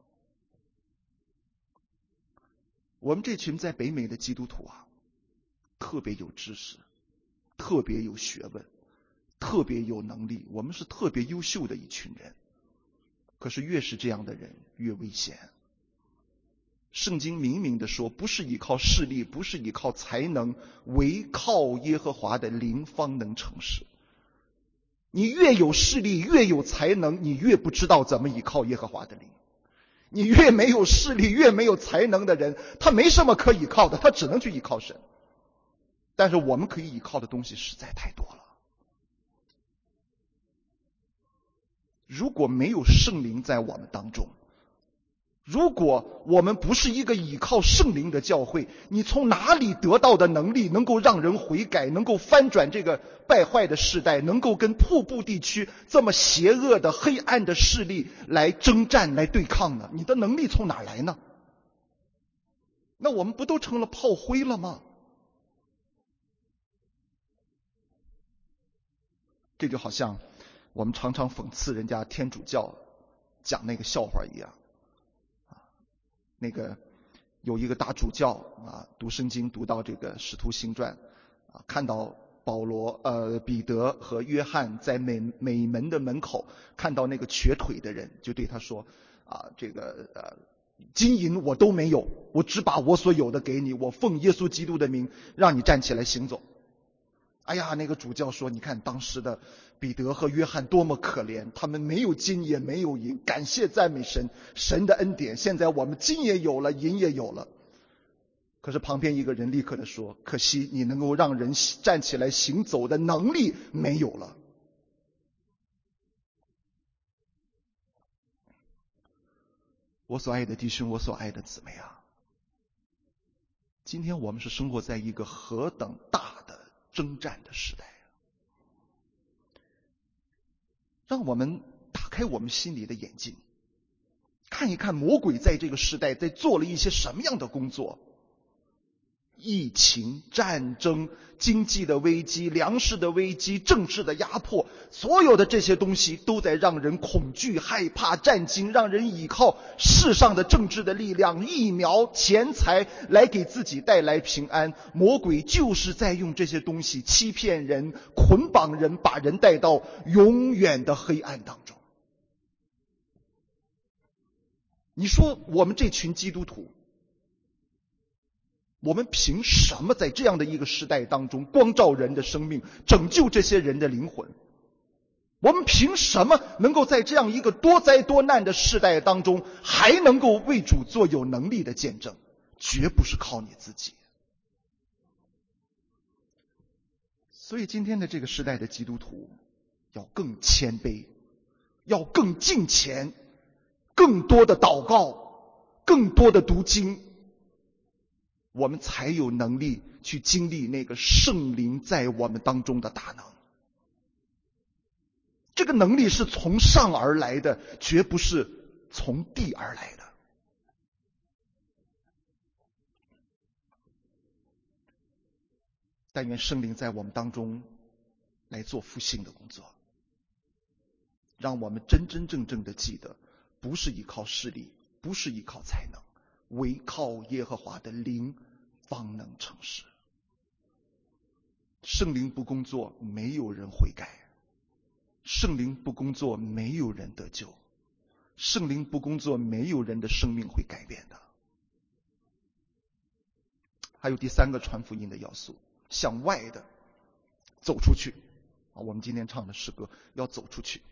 我们这群在北美的基督徒啊，特别有知识，特别有学问，特别有能力，我们是特别优秀的一群人。可是越是这样的人越危险。圣经明明的说，不是依靠势力，不是依靠才能，唯靠耶和华的灵方能成事。你越有势力，越有才能，你越不知道怎么依靠耶和华的灵。你越没有势力，越没有才能的人，他没什么可依靠的，他只能去依靠神。但是我们可以依靠的东西实在太多了。如果没有圣灵在我们当中，如果我们不是一个依靠圣灵的教会，你从哪里得到的能力能够让人悔改，能够翻转这个败坏的世代，能够跟瀑布地区这么邪恶的黑暗的势力来征战来对抗呢？你的能力从哪来呢？那我们不都成了炮灰了吗？这就好像我们常常讽刺人家天主教讲那个笑话一样。那个有一个大主教啊，读圣经读到这个使徒行传啊，看到保罗呃彼得和约翰在美美门的门口看到那个瘸腿的人，就对他说啊，这个呃金银我都没有，我只把我所有的给你，我奉耶稣基督的名让你站起来行走。哎呀，那个主教说，你看当时的彼得和约翰多么可怜，他们没有金也没有银，感谢赞美神，神的恩典，现在我们金也有了，银也有了。可是旁边一个人立刻的说，可惜你能够让人站起来行走的能力没有了。我所爱的弟兄，我所爱的姊妹啊，今天我们是生活在一个何等大的征战的时代，让我们打开我们心里的眼睛，看一看魔鬼在这个时代在做了一些什么样的工作。疫情、战争、经济的危机、粮食的危机、政治的压迫，所有的这些东西都在让人恐惧、害怕、战惊，让人依靠世上的政治的力量、疫苗、钱财来给自己带来平安。魔鬼就是在用这些东西欺骗人、捆绑人，把人带到永远的黑暗当中。你说我们这群基督徒，我们凭什么在这样的一个时代当中光照人的生命，拯救这些人的灵魂？我们凭什么能够在这样一个多灾多难的时代当中还能够为主做有能力的见证？绝不是靠你自己。所以今天的这个时代的基督徒要更谦卑，要更敬虔，更多的祷告，更多的读经，我们才有能力去经历那个圣灵在我们当中的大能。这个能力是从上而来的，绝不是从地而来的。但愿圣灵在我们当中来做复兴的工作，让我们真真正正的记得，不是依靠势力，不是依靠才能，唯靠耶和华的灵方能成事。圣灵不工作，没有人悔改；圣灵不工作，没有人得救；圣灵不工作，没有人的生命会改变的。还有第三个传福音的要素，向外的走出去。我们今天唱的诗歌要走出去。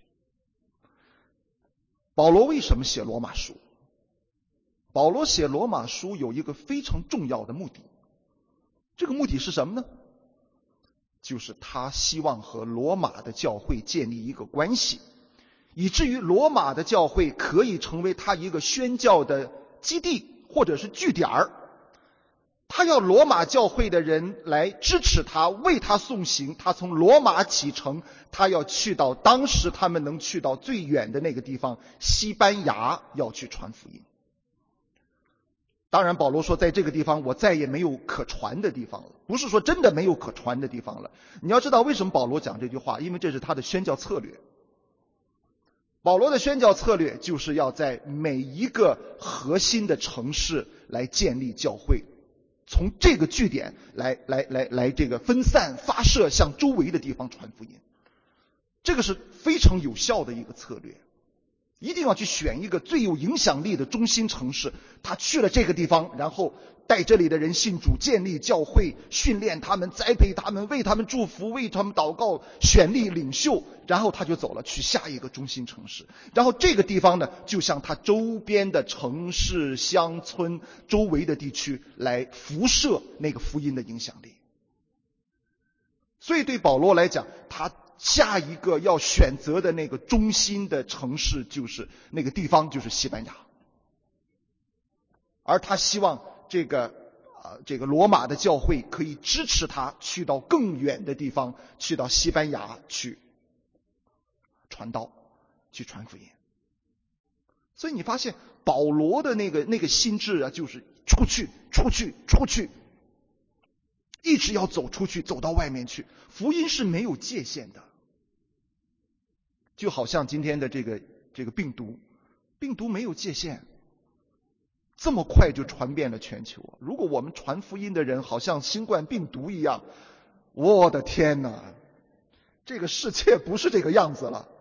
保罗为什么写罗马书？保罗写罗马书有一个非常重要的目的，这个目的是什么呢？就是他希望和罗马的教会建立一个关系，以至于罗马的教会可以成为他一个宣教的基地或者是据点儿。他要罗马教会的人来支持他，为他送行。他从罗马启程，他要去到当时他们能去到最远的那个地方，西班牙，要去传福音。 当然保罗说在这个地方我再也没有可传的地方了，不是说真的没有可传的地方了。你要知道为什么保罗讲这句话，因为这是他的宣教策略。保罗的宣教策略就是要在每一个核心的城市来建立教会，从这个据点来来来来这个分散发射向周围的地方传福音。这个是非常有效的一个策略。一定要去选一个最有影响力的中心城市，他去了这个地方，然后带这里的人信主，建立教会，训练他们，栽培他们，为他们祝福，为他们祷告，选立领袖，然后他就走了，去下一个中心城市。然后这个地方呢，就像他周边的城市、乡村、周围的地区来辐射那个福音的影响力。所以对保罗来讲，他下一个要选择的那个中心的城市，就是那个地方就是西班牙，而他希望这个呃这个罗马的教会可以支持他去到更远的地方，去到西班牙去传道，去传福音。所以你发现保罗的那个那个心智啊，就是出去出去出去，一直要走出去，走到外面去。福音是没有界限的。就好像今天的这个这个病毒，病毒没有界限，这么快就传遍了全球。如果我们传福音的人好像新冠病毒一样，我的天哪，这个世界不是这个样子了，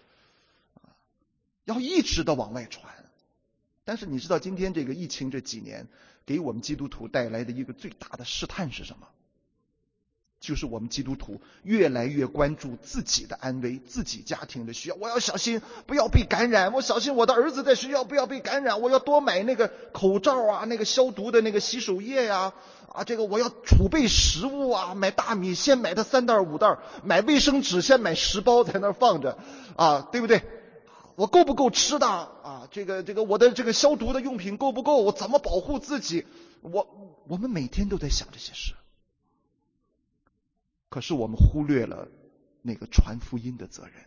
要一直的往外传。但是你知道今天这个疫情这几年给我们基督徒带来的一个最大的试探是什么？就是我们基督徒越来越关注自己的安危，自己家庭的需要。我要小心不要被感染，我小心我的儿子在学校不要被感染，我要多买那个口罩啊，那个消毒的那个洗手液呀、啊，啊，这个我要储备食物啊，买大米先买它三袋五袋，买卫生纸先买十包在那儿放着啊，对不对？我够不够吃的啊？这个这个我的这个消毒的用品够不够？我怎么保护自己？我我们每天都在想这些事。可是我们忽略了那个传福音的责任。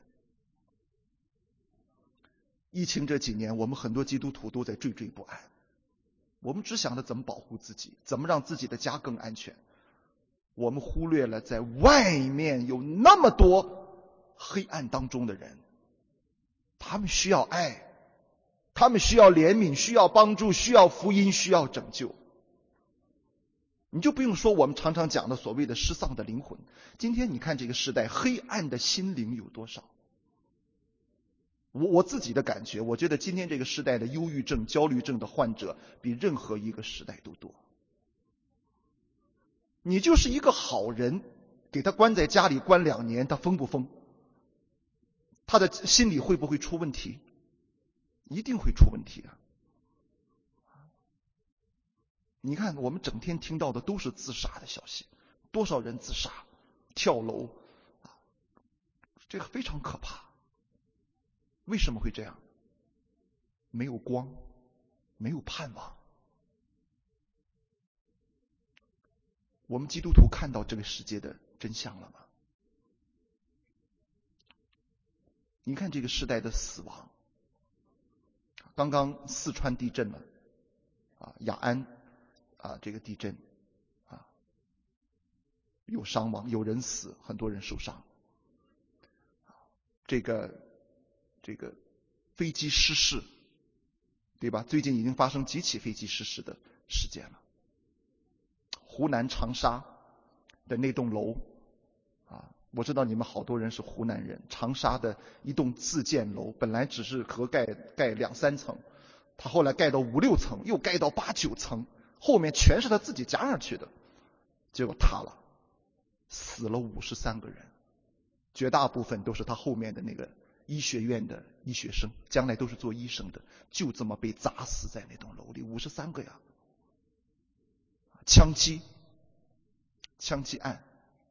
疫情这几年，我们很多基督徒都在惴惴不安，我们只想着怎么保护自己，怎么让自己的家更安全。我们忽略了在外面有那么多黑暗当中的人，他们需要爱，他们需要怜悯，需要帮助，需要福音，需要拯救。你就不用说我们常常讲的所谓的失丧的灵魂。今天你看这个时代，黑暗的心灵有多少？我我自己的感觉，我觉得今天这个时代的忧郁症、焦虑症的患者比任何一个时代都多。你就是一个好人，给他关在家里关两年，他疯不疯？他的心理会不会出问题？一定会出问题啊！你看我们整天听到的都是自杀的消息，多少人自杀跳楼啊，这个非常可怕。为什么会这样？没有光，没有盼望。我们基督徒看到这个世界的真相了吗？你看这个时代的死亡，刚刚四川地震了啊，雅安啊，这个地震啊，有伤亡，有人死，很多人受伤。这个这个飞机失事，对吧？最近已经发生几起飞机失事的事件了。湖南长沙的那栋楼啊，我知道你们好多人是湖南人。长沙的一栋自建楼，本来只是合盖盖两三层，他后来盖到五六层，又盖到八九层，后面全是他自己加上去的，结果塌了，死了五十三个人，绝大部分都是他后面的那个医学院的医学生，将来都是做医生的，就这么被砸死在那栋楼里，五十三个呀。枪击，枪击案，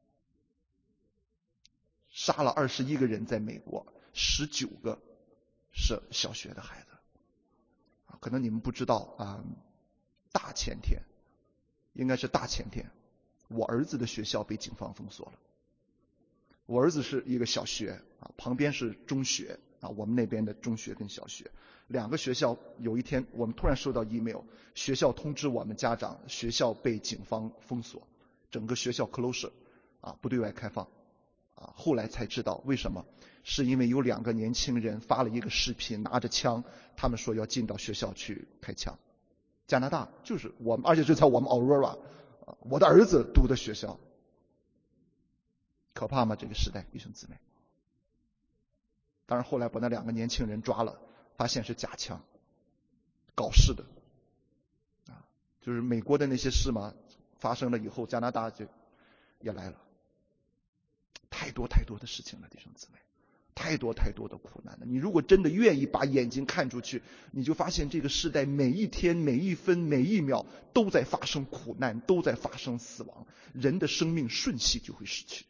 杀了二十一个人，在美国，十九个是小学的孩子。可能你们不知道啊，大前天，应该是大前天，我儿子的学校被警方封锁了。我儿子是一个小学啊，旁边是中学啊，我们那边的中学跟小学两个学校，有一天我们突然收到 email， 学校通知我们家长，学校被警方封锁，整个学校 closure， 啊，不对外开放。啊，后来才知道为什么，是因为有两个年轻人发了一个视频，拿着枪，他们说要进到学校去开枪。加拿大就是我们，而且就在我们 Aurora， 我的儿子读的学校。可怕吗？这个时代，弟兄姊妹。当然后来把那两个年轻人抓了，发现是假枪，搞事的。啊，就是美国的那些事嘛，发生了以后，加拿大就也来了。太多太多的事情了，弟兄姊妹，太多太多的苦难了。你如果真的愿意把眼睛看出去，你就发现这个时代每一天、每一分、每一秒都在发生苦难，都在发生死亡，人的生命瞬息就会逝去。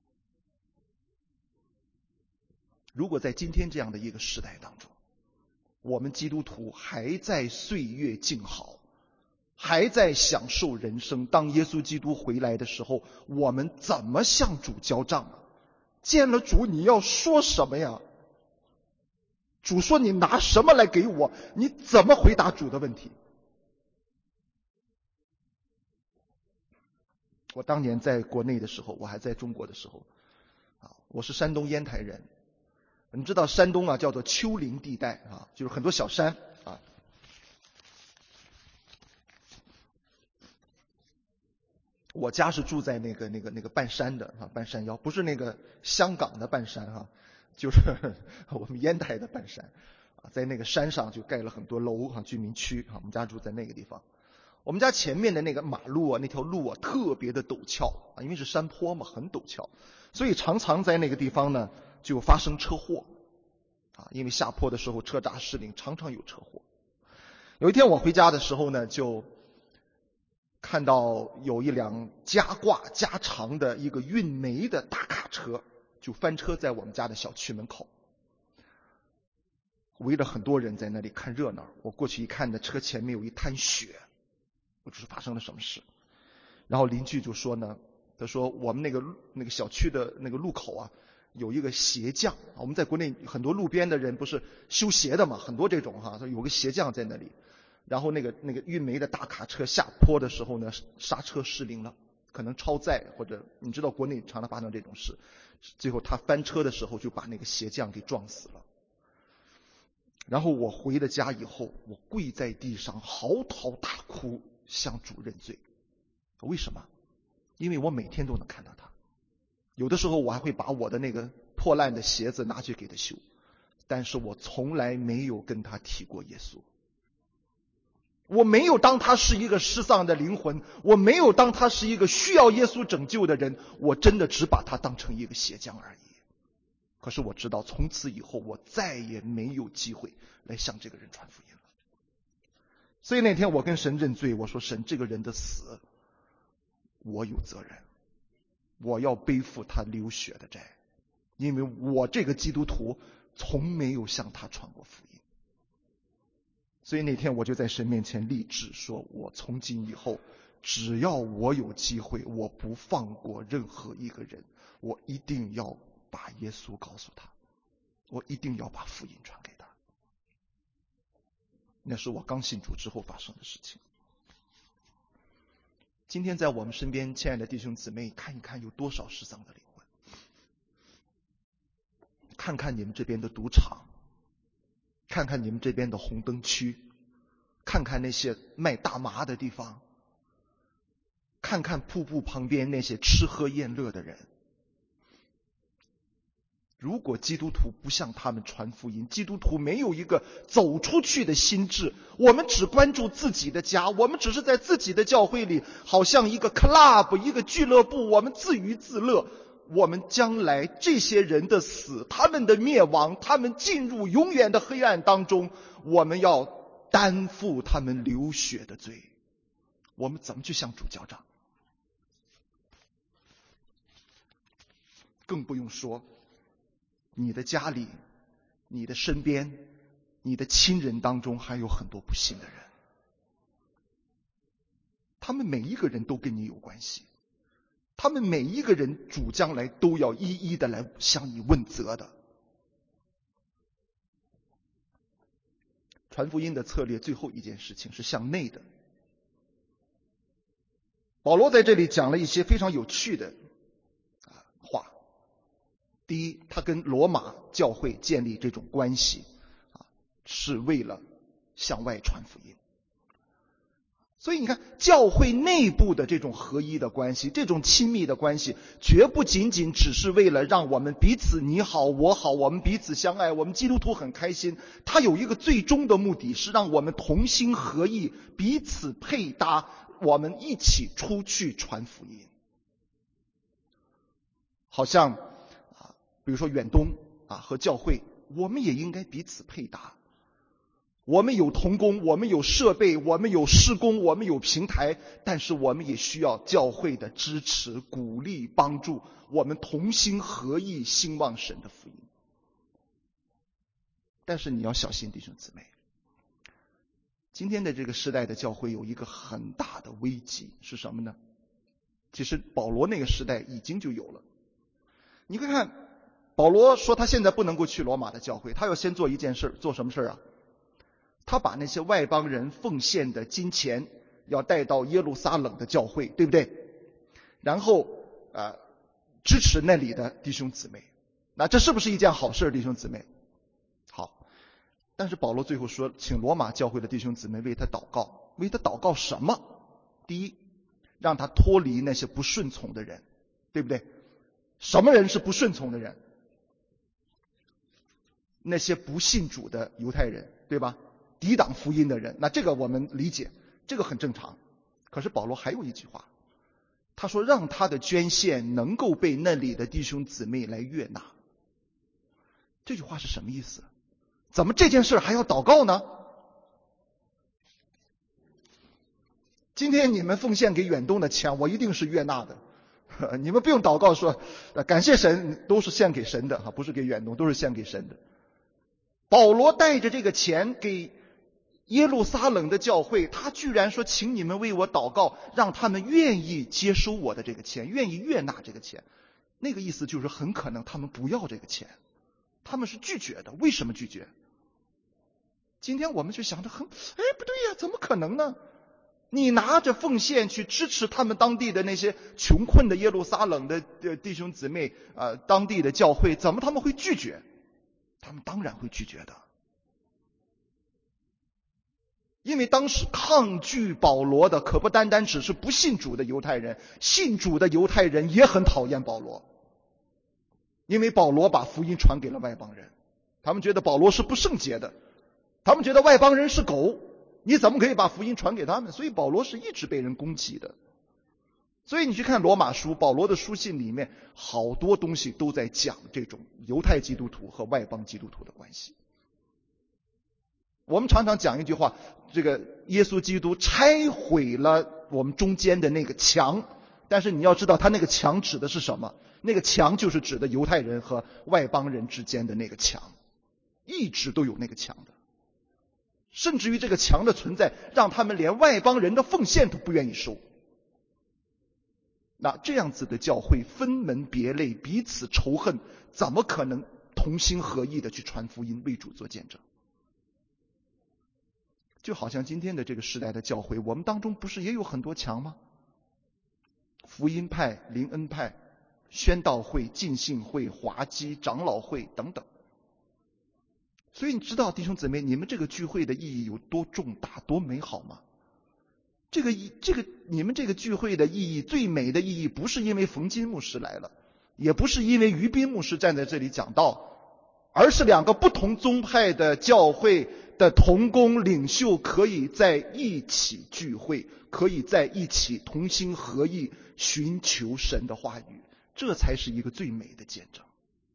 如果在今天这样的一个时代当中，我们基督徒还在岁月静好，还在享受人生，当耶稣基督回来的时候，我们怎么向主交账啊？见了主你要说什么呀？主说你拿什么来给我？你怎么回答主的问题？我当年在国内的时候，我还在中国的时候，啊，我是山东烟台人。你知道山东啊叫做丘陵地带啊，就是很多小山啊。我家是住在那个那个那个半山的啊，半山腰，不是那个香港的半山哈，就是我们烟台的半山啊，在那个山上就盖了很多楼啊，居民区啊，我们家住在那个地方。我们家前面的那个马路啊，那条路啊特别的陡峭啊，因为是山坡嘛，很陡峭，所以常常在那个地方呢就发生车祸啊，因为下坡的时候车闸失灵，常常有车祸。有一天我回家的时候呢，就看到有一辆加挂加长的一个运煤的大卡车就翻车在我们家的小区门口，围着很多人在那里看热闹。我过去一看呢，车前面有一滩血，我这是发生了什么事。然后邻居就说呢，他说我们那个那个小区的那个路口啊，有一个鞋匠，我们在国内很多路边的人不是修鞋的嘛，很多这种哈，有个鞋匠在那里。然后那个那个运煤的大卡车下坡的时候呢，刹车失灵了，可能超载，或者你知道国内常常发生这种事。最后他翻车的时候就把那个鞋匠给撞死了。然后我回了家以后，我跪在地上嚎啕大哭，向主认罪。为什么？因为我每天都能看到他，有的时候我还会把我的那个破烂的鞋子拿去给他修，但是我从来没有跟他提过耶稣。我没有当他是一个失丧的灵魂，我没有当他是一个需要耶稣拯救的人，我真的只把他当成一个鞋匠而已。可是我知道从此以后我再也没有机会来向这个人传福音了。所以那天我跟神认罪，我说神，这个人的死我有责任，我要背负他流血的债，因为我这个基督徒从没有向他传过福音。所以那天我就在神面前立志说，我从今以后只要我有机会，我不放过任何一个人，我一定要把耶稣告诉他，我一定要把福音传给他。那是我刚信主之后发生的事情。今天在我们身边，亲爱的弟兄姊妹，看一看有多少失丧的灵魂，看看你们这边的赌场，看看你们这边的红灯区，看看那些卖大麻的地方，看看瀑布旁边那些吃喝宴乐的人。如果基督徒不向他们传福音，基督徒没有一个走出去的心智，我们只关注自己的家，我们只是在自己的教会里好像一个 club 一个俱乐部，我们自娱自乐，我们将来这些人的死，他们的灭亡，他们进入永远的黑暗当中，我们要担负他们流血的罪，我们怎么去向主交账？更不用说你的家里，你的身边，你的亲人当中还有很多不信的人，他们每一个人都跟你有关系，他们每一个人主将来都要一一的来向你问责的。 传福音的策略最后一件事情是向内的。保罗在这里讲了一些非常有趣的话。第一，他跟罗马教会建立这种关系是为了向外传福音。所以你看，教会内部的这种合一的关系，这种亲密的关系，绝不仅仅只是为了让我们彼此你好我好，我们彼此相爱，我们基督徒很开心。它有一个最终的目的，是让我们同心合意，彼此配搭，我们一起出去传福音。好像啊，比如说远东啊和教会，我们也应该彼此配搭。我们有同工，我们有设备，我们有施工，我们有平台，但是我们也需要教会的支持、鼓励、帮助，我们同心合意兴旺神的福音。但是你要小心，弟兄姊妹，今天的这个时代的教会有一个很大的危机是什么呢？其实保罗那个时代已经就有了。你看看，保罗说他现在不能够去罗马的教会，他要先做一件事，做什么事啊？他把那些外邦人奉献的金钱要带到耶路撒冷的教会，对不对？然后呃支持那里的弟兄姊妹。那这是不是一件好事，弟兄姊妹？好。但是保罗最后说，请罗马教会的弟兄姊妹为他祷告。为他祷告什么？第一，让他脱离那些不顺从的人，对不对？什么人是不顺从的人？那些不信主的犹太人，对吧？抵挡福音的人，那这个我们理解，这个很正常。可是保罗还有一句话，他说让他的捐献能够被那里的弟兄姊妹来悦纳。这句话是什么意思？怎么这件事还要祷告呢？今天你们奉献给远东的钱，我一定是悦纳的，你们不用祷告说感谢神，都是献给神的，不是给远东，都是献给神的。保罗带着这个钱给耶路撒冷的教会，他居然说请你们为我祷告，让他们愿意接收我的这个钱，愿意悦纳这个钱。那个意思就是很可能他们不要这个钱，他们是拒绝的。为什么拒绝？今天我们就想着很哎不对呀，怎么可能呢？你拿着奉献去支持他们当地的那些穷困的耶路撒冷的弟兄姊妹啊、呃，当地的教会，怎么他们会拒绝？他们当然会拒绝的。因为当时抗拒保罗的可不单单只是不信主的犹太人，信主的犹太人也很讨厌保罗。因为保罗把福音传给了外邦人，他们觉得保罗是不圣洁的，他们觉得外邦人是狗，你怎么可以把福音传给他们？所以保罗是一直被人攻击的。所以你去看罗马书，保罗的书信里面好多东西都在讲这种犹太基督徒和外邦基督徒的关系。我们常常讲一句话，这个耶稣基督拆毁了我们中间的那个墙，但是你要知道他那个墙指的是什么？那个墙就是指的犹太人和外邦人之间的那个墙，一直都有那个墙的。甚至于这个墙的存在让他们连外邦人的奉献都不愿意收。那这样子的教会分门别类，彼此仇恨，怎么可能同心合意的去传福音，为主做见证？就好像今天的这个时代的教会，我们当中不是也有很多墙吗？福音派、灵恩派、宣道会、浸信会、华基、长老会等等。所以你知道弟兄姊妹，你们这个聚会的意义有多重大、多美好吗？这个这个你们这个聚会的意义，最美的意义，不是因为冯金牧师来了，也不是因为于斌牧师站在这里讲道，而是两个不同宗派的教会的同工领袖可以在一起聚会，可以在一起同心合意寻求神的话语，这才是一个最美的见证。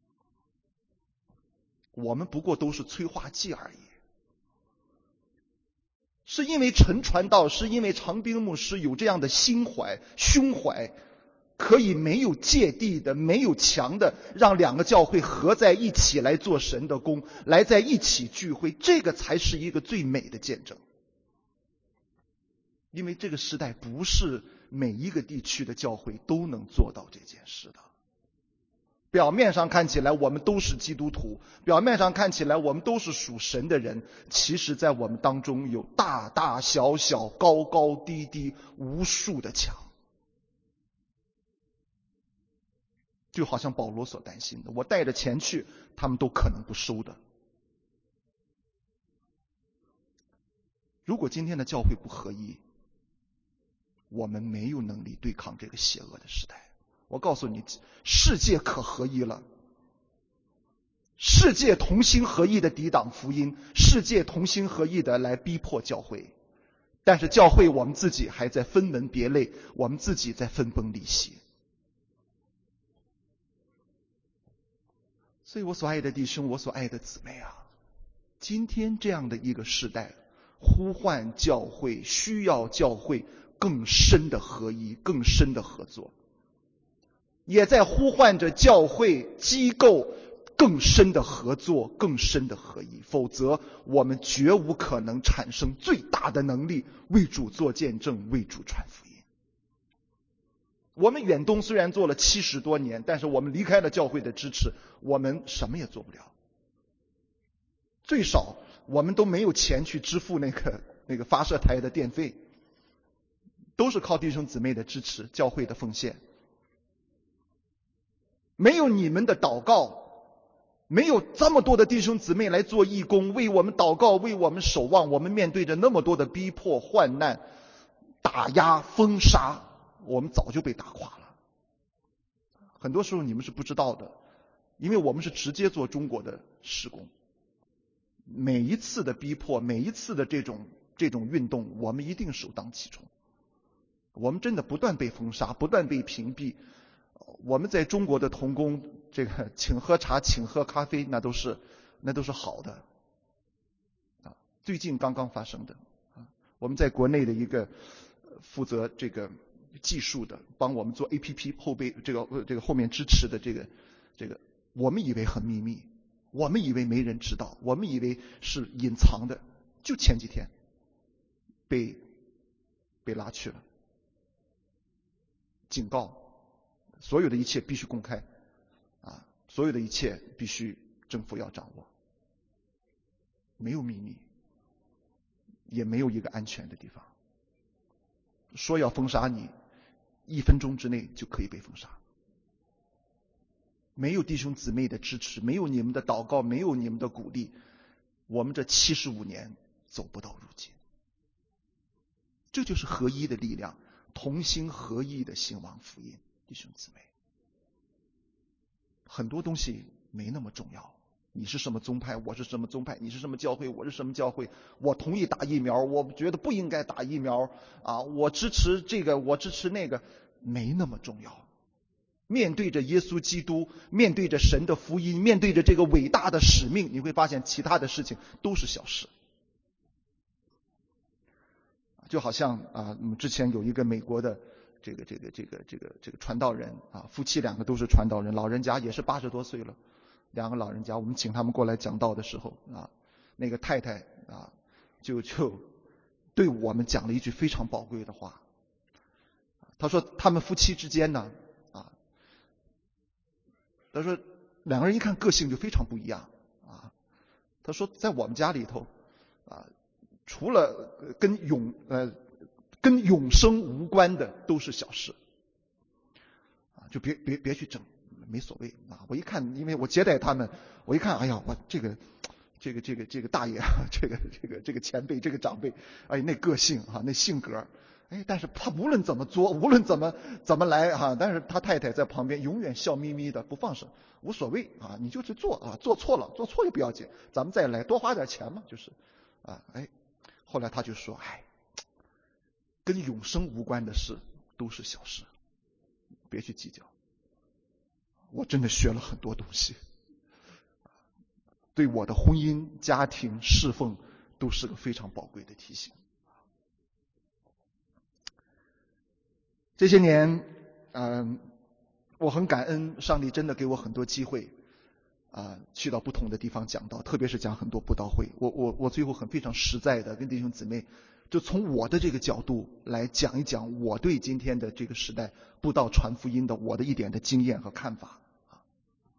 我们不过都是催化剂而已。是因为陈传道，是因为长兵牧师有这样的心怀、胸怀，可以没有芥蒂的、没有墙的，让两个教会合在一起来做神的工，来在一起聚会，这个才是一个最美的见证。因为这个时代不是每一个地区的教会都能做到这件事的， 表面上看起来我们都是基督徒，表面上看起来我们都是属神的人，其实在我们当中有大大小小、高高低低无数的墙。就好像保罗所担心的，我带着钱去，他们都可能不收的。如果今天的教会不合一，我们没有能力对抗这个邪恶的时代。我告诉你，世界可合一了，世界同心合意的抵挡福音，世界同心合意的来逼迫教会，但是教会我们自己还在分门别类，我们自己在分崩离析。所以我所爱的弟兄，我所爱的姊妹啊，今天这样的一个时代，呼唤教会，需要教会更深的合一，更深的合作，也在呼唤着教会机构更深的合作，更深的合一，否则我们绝无可能产生最大的能力为主做见证，为主传福音。我们远东虽然做了七十多年，但是我们离开了教会的支持，我们什么也做不了。最少我们都没有钱去支付那个那个发射台的电费，都是靠弟兄姊妹的支持，教会的奉献。没有你们的祷告，没有这么多的弟兄姊妹来做义工，为我们祷告，为我们守望，我们面对着那么多的逼迫、患难、打压、封杀，我们早就被打垮了。很多时候你们是不知道的，因为我们是直接做中国的事工。每一次的逼迫，每一次的这种这种运动，我们一定首当其冲。我们真的不断被封杀，不断被屏蔽。我们在中国的同工，这个请喝茶，请喝咖啡，那都是那都是好的。啊，最近刚刚发生的啊，我们在国内的一个负责这个技术的，帮我们做 A P P 后背这个这个后面支持的这个这个，我们以为很秘密，我们以为没人知道，我们以为是隐藏的，就前几天被被拉去了，警告。所有的一切必须公开，啊，所有的一切必须政府要掌握，没有秘密，也没有一个安全的地方。说要封杀你，一分钟之内就可以被封杀。没有弟兄姊妹的支持，没有你们的祷告，没有你们的鼓励，我们这七十五年走不到如今。这就是合一的力量，同心合一的兴旺福音。弟兄姊妹，很多东西没那么重要。你是什么宗派，我是什么宗派；你是什么教会，我是什么教会。我同意打疫苗，我觉得不应该打疫苗啊！我支持这个，我支持那个，没那么重要。面对着耶稣基督，面对着神的福音，面对着这个伟大的使命，你会发现其他的事情都是小事。就好像啊，我们之前有一个美国的这个这个这个这个这个传道人啊，夫妻两个都是传道人，老人家也是八十多岁了，两个老人家，我们请他们过来讲道的时候啊，那个太太啊，就就对我们讲了一句非常宝贵的话。他说他们夫妻之间呢，啊，他说两个人一看个性就非常不一样啊。他说在我们家里头啊，除了跟永呃跟永生无关的都是小事啊，就别别别去争，没所谓啊。我一看，因为我接待他们，我一看，哎呀，我这个这个这个这个大爷，这个这个这个前辈，这个长辈，哎，那个性啊，那性格，哎，但是他无论怎么做，无论怎么怎么来哈、啊，但是他太太在旁边永远笑眯眯的，不放手，无所谓啊，你就去做啊，做错了，做错也不要紧，咱们再来，多花点钱嘛，就是啊，哎。后来他就说，哎，跟永生无关的事都是小事，别去计较。我真的学了很多东西，对我的婚姻、家庭、侍奉都是个非常宝贵的提醒。这些年，嗯、呃，我很感恩上帝真的给我很多机会啊、呃，去到不同的地方讲道，特别是讲很多布道会。我我我最后很非常实在的跟弟兄姊妹，就从我的这个角度来讲一讲我对今天的这个时代布道传福音的我的一点的经验和看法啊。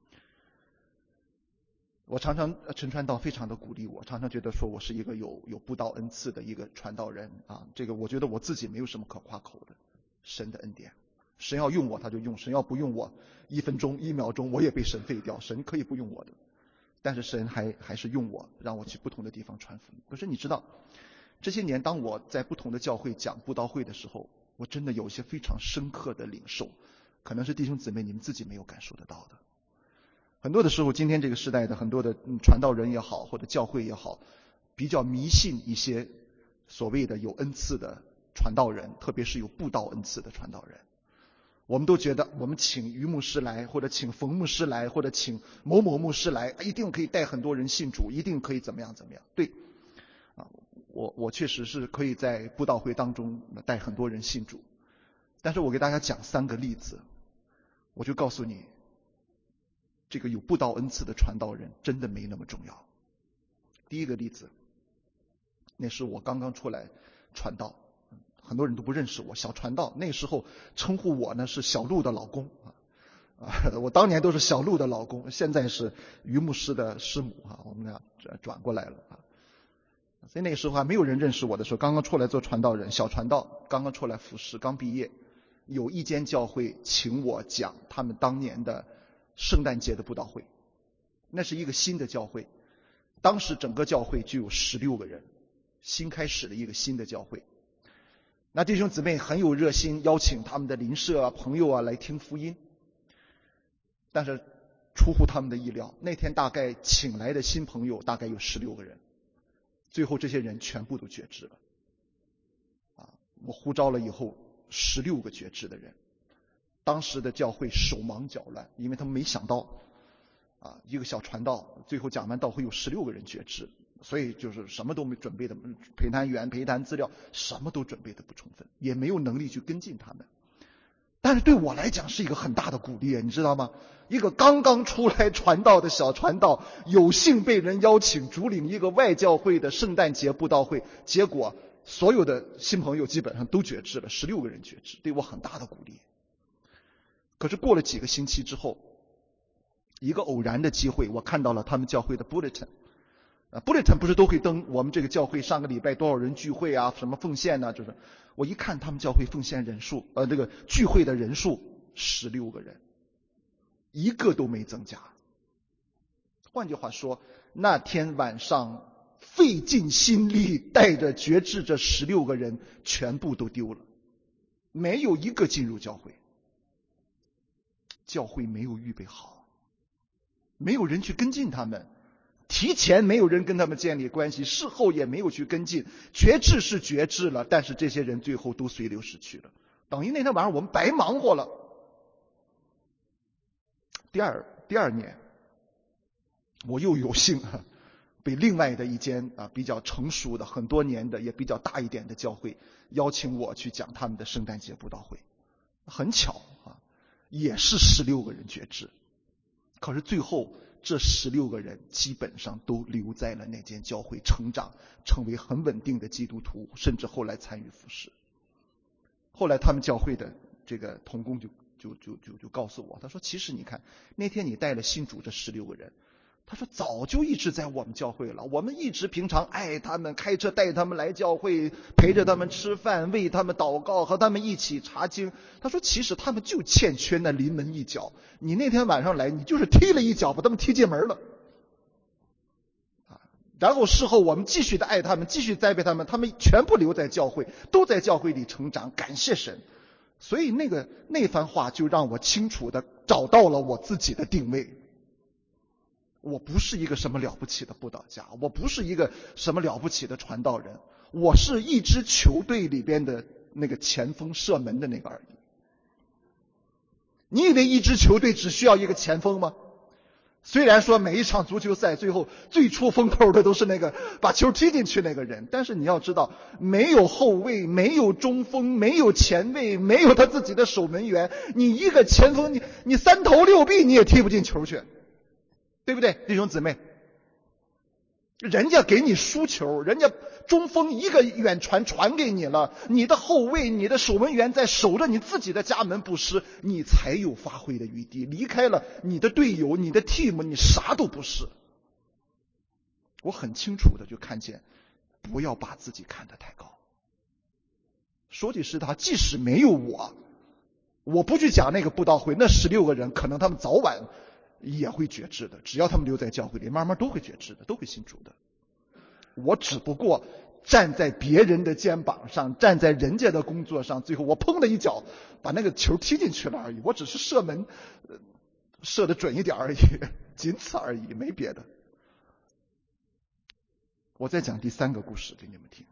我常常陈传道非常的鼓励我，常常觉得说我是一个有有布道恩赐的一个传道人啊。这个我觉得我自己没有什么可夸口的，神的恩典，神要用我他就用，神要不用我一分钟一秒钟我也被神废掉，神可以不用我的，但是神还还是用我，让我去不同的地方传福音。可是你知道，这些年当我在不同的教会讲布道会的时候，我真的有一些非常深刻的领受，可能是弟兄姊妹你们自己没有感受得到的。很多的时候，今天这个时代的很多的传道人也好，或者教会也好，比较迷信一些所谓的有恩赐的传道人，特别是有布道恩赐的传道人。我们都觉得我们请于牧师来，或者请冯牧师来，或者请某某牧师来，一定可以带很多人信主，一定可以怎么样怎么样。对，啊，我我确实是可以在布道会当中带很多人信主，但是我给大家讲三个例子，我就告诉你，这个有布道恩赐的传道人真的没那么重要。第一个例子，那是我刚刚出来传道，很多人都不认识我，小传道，那时候称呼我呢是小陆的老公啊，啊，我当年都是小陆的老公，现在是于牧师的师母啊，我们俩转过来了啊。所以那个时候还没有人认识我的时候，刚刚出来做传道人，小传道，刚刚出来服侍，刚毕业，有一间教会请我讲他们当年的圣诞节的布道会，那是一个新的教会，当时整个教会就有十六个人，新开始的一个新的教会。那弟兄姊妹很有热心，邀请他们的邻舍啊、朋友啊来听福音。但是出乎他们的意料，那天大概请来的新朋友大概有十六个人，最后这些人全部都绝志了。啊，我呼召了以后，十六个绝志的人。当时的教会手忙脚乱，因为他们没想到，啊，一个小传道，最后讲完道会有十六个人绝志。所以就是什么都没准备的，陪谈员、陪谈资料什么都准备的不充分，也没有能力去跟进他们。但是对我来讲是一个很大的鼓励，你知道吗？一个刚刚出来传道的小传道，有幸被人邀请主领一个外教会的圣诞节布道会，结果所有的新朋友基本上都绝志了，十六个人绝志，对我很大的鼓励。可是过了几个星期之后，一个偶然的机会，我看到了他们教会的 bulletin。啊 bulletin 不是都会登我们这个教会上个礼拜多少人聚会啊，什么奉献呢、啊？就是我一看他们教会奉献人数，呃，这个聚会的人数十六个人，一个都没增加。换句话说，那天晚上费尽心力带着绝志这十六个人全部都丢了，没有一个进入教会。教会没有预备好，没有人去跟进他们。提前没有人跟他们建立关系，事后也没有去跟进。绝志是绝志了，但是这些人最后都随流逝去了，等于那天晚上我们白忙活了。第二第二年，我又有幸被另外的一间啊比较成熟的、很多年的也比较大一点的教会邀请我去讲他们的圣诞节布道会。很巧啊，也是十六个人绝志，可是最后这十六个人基本上都留在了那间教会成长，成为很稳定的基督徒，甚至后来参与服事。后来他们教会的这个同工就就就就就告诉我，他说其实你看那天你带了信主这十六个人，他说早就一直在我们教会了，我们一直平常爱他们，开车带他们来教会，陪着他们吃饭，为他们祷告，和他们一起查经。他说其实他们就欠缺那临门一脚，你那天晚上来，你就是踢了一脚把他们踢进门了。然后事后我们继续的爱他们，继续栽培他们，他们全部留在教会，都在教会里成长，感谢神。所以那个那番话就让我清楚的找到了我自己的定位。我不是一个什么了不起的布道家，我不是一个什么了不起的传道人，我是一支球队里边的那个前锋射门的那个而已。你以为一支球队只需要一个前锋吗？虽然说每一场足球赛最后最出风头的都是那个把球踢进去那个人，但是你要知道，没有后卫，没有中锋，没有前卫，没有他自己的守门员，你一个前锋，你你三头六臂你也踢不进球去，对不对，弟兄姊妹？人家给你输球，人家中锋一个远传传给你了，你的后卫、你的守门员在守着你自己的家门不失，你才有发挥的余地。离开了你的队友、你的 team， 你啥都不是。 我很清楚的就看见，不要把自己看得太高。说句实话，即使没有我，我不去讲那个布道会，那十六个人可能他们早晚也会觉知的，只要他们留在教会里，慢慢都会觉知的，都会信主的。我只不过站在别人的肩膀上，站在人家的工作上，最后我砰的一脚把那个球踢进去了而已。我只是射门、呃、射得准一点而已，仅此而已，没别的。我再讲第三个故事给你们听。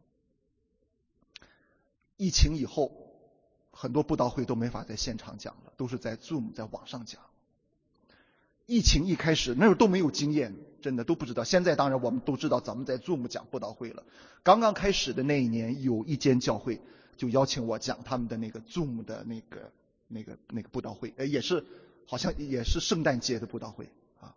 疫情以后，很多布道会都没法在现场讲了，都是在 Zoom 在网上讲。疫情一开始那时候都没有经验，真的都不知道。现在当然我们都知道怎么在 Zoom 讲布道会了。刚刚开始的那一年，有一间教会就邀请我讲他们的那个 Zoom 的那个那个那个布道会，呃，也是好像也是圣诞节的布道会啊。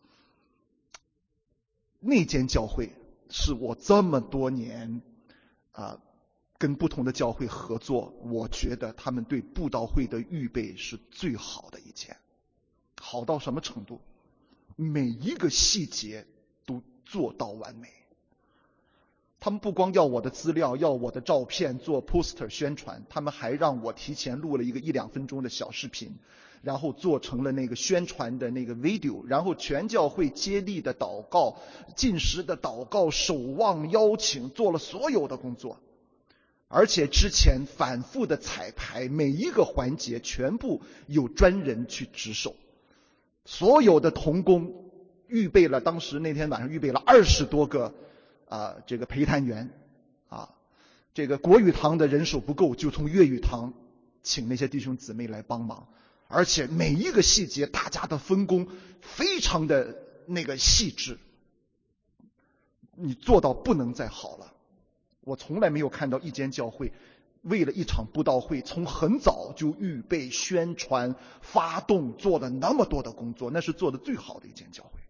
那间教会是我这么多年啊跟不同的教会合作，我觉得他们对布道会的预备是最好的一间。好到什么程度？每一个细节都做到完美。他们不光要我的资料，要我的照片做 poster 宣传，他们还让我提前录了一个一两分钟的小视频，然后做成了那个宣传的那个 video， 然后全教会接力的祷告、禁食的祷告、守望、邀请，做了所有的工作。而且之前反复的彩排，每一个环节全部有专人去值守。所有的同工预备了，当时那天晚上预备了二十多个啊、呃，这个陪谈员啊，这个国语堂的人手不够，就从粤语堂请那些弟兄姊妹来帮忙，而且每一个细节大家的分工非常的那个细致，你做到不能再好了。我从来没有看到一间教会为了一场布道会，从很早就预备、宣传、发动，做了那么多的工作，那是做的最好的一间教会。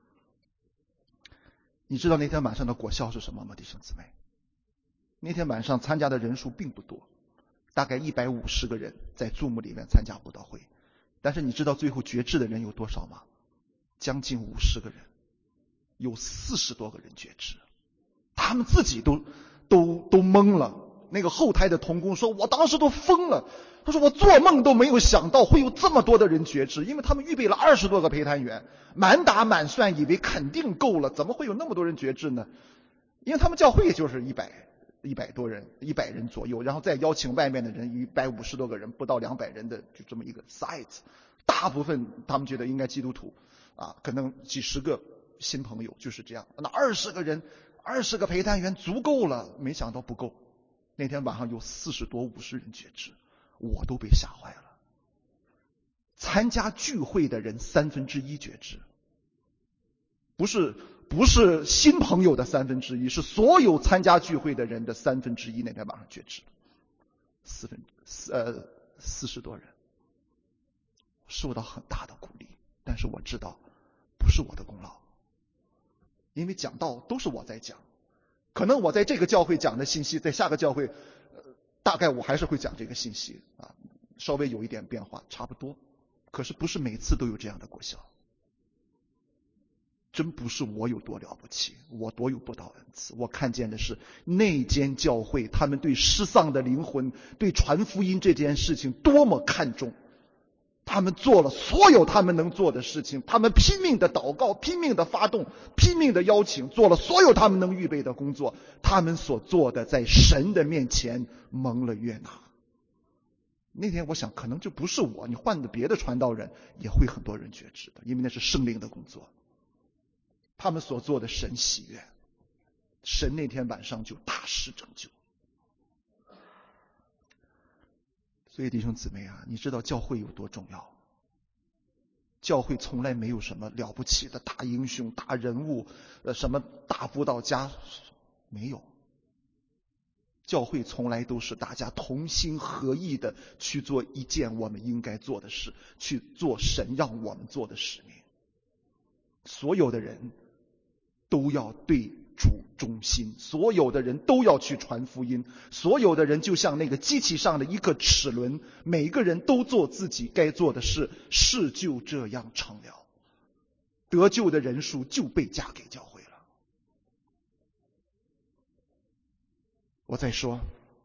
你知道那天晚上的果效是什么吗，弟兄姊妹？那天晚上参加的人数并不多，大概一百五十个人在 Zoom 里面参加布道会，但是你知道最后决志的人有多少吗？将近五十个人，有四十多个人决志，他们自己都都都懵了。那个后台的同工说，我当时都疯了，他说我做梦都没有想到会有这么多的人决志，因为他们预备了二十多个陪谈员，满打满算以为肯定够了，怎么会有那么多人决志呢？因为他们教会也就是一百一百多人，一百人左右，然后再邀请外面的人一百五十多个人，不到两百人的就这么一个 size， 大部分他们觉得应该基督徒啊，可能几十个新朋友，就是这样。那二十个人，二十个陪谈员足够了，没想到不够。那天晚上有四十多五十人决志，我都被吓坏了。参加聚会的人三分之一决志，不是不是新朋友的三分之一，是所有参加聚会的人的三分之一。那天晚上决志，四分四呃四十多人，受到很大的鼓励。但是我知道，不是我的功劳，因为讲道都是我在讲。可能我在这个教会讲的信息，在下个教会，呃，大概我还是会讲这个信息啊，稍微有一点变化，差不多。可是不是每次都有这样的果效，真不是我有多了不起，我多有布道恩赐。我看见的是那间教会，他们对失丧的灵魂、对传福音这件事情多么看重。他们做了所有他们能做的事情，他们拼命的祷告，拼命的发动，拼命的邀请，做了所有他们能预备的工作。他们所做的在神的面前蒙了悦纳。那天我想可能就不是我，你换的别的传道人也会很多人决志的，因为那是圣灵的工作。他们所做的神喜悦，神那天晚上就大施拯救。所以弟兄姊妹啊，你知道教会有多重要？教会从来没有什么了不起的大英雄、大人物，呃，什么大布道家，没有。教会从来都是大家同心合意的去做一件我们应该做的事，去做神让我们做的使命。所有的人都要对主忠心，所有的人都要去传福音，所有的人就像那个机器上的一个齿轮，每个人都做自己该做的事，事就这样成了，得救的人数就被加给教会了。 我再说，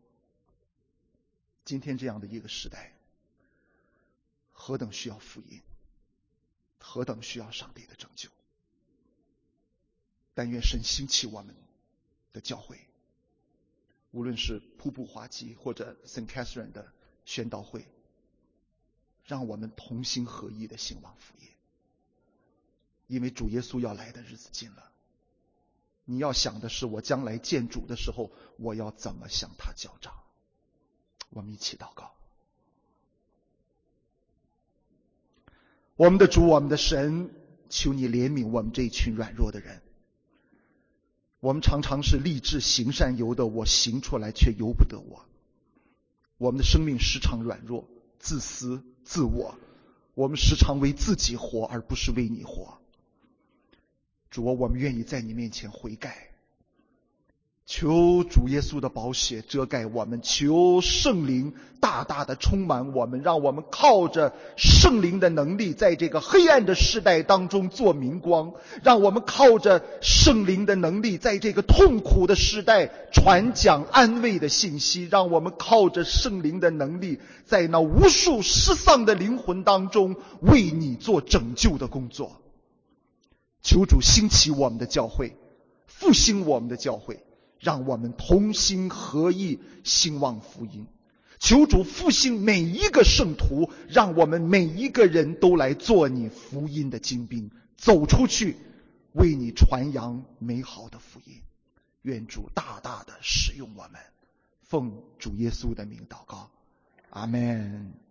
今天这样的一个时代，何等需要福音，何等需要上帝的拯救。但愿神兴起我们的教会，无论是瀑布华基或者 Saint Catherine 的宣道会，让我们同心合意的兴旺福音。因为主耶稣要来的日子近了，你要想的是，我将来见主的时候，我要怎么向他交账。我们一起祷告。我们的主，我们的神，求你怜悯我们这一群软弱的人。我们常常是立志行善由得我，行出来却由不得我。我们的生命时常软弱、自私、自我，我们时常为自己活，而不是为你活。主啊，我们愿意在你面前悔改，求主耶稣的宝血遮盖我们，求圣灵大大的充满我们，让我们靠着圣灵的能力，在这个黑暗的世代当中做明光，让我们靠着圣灵的能力，在这个痛苦的时代传讲安慰的信息，让我们靠着圣灵的能力，在那无数失丧的灵魂当中为你做拯救的工作。求主兴起我们的教会，复兴我们的教会，让我们同心合意兴旺福音。求主复兴每一个圣徒，让我们每一个人都来做你福音的精兵，走出去为你传扬美好的福音。愿主大大的使用我们，奉主耶稣的名祷告，阿们。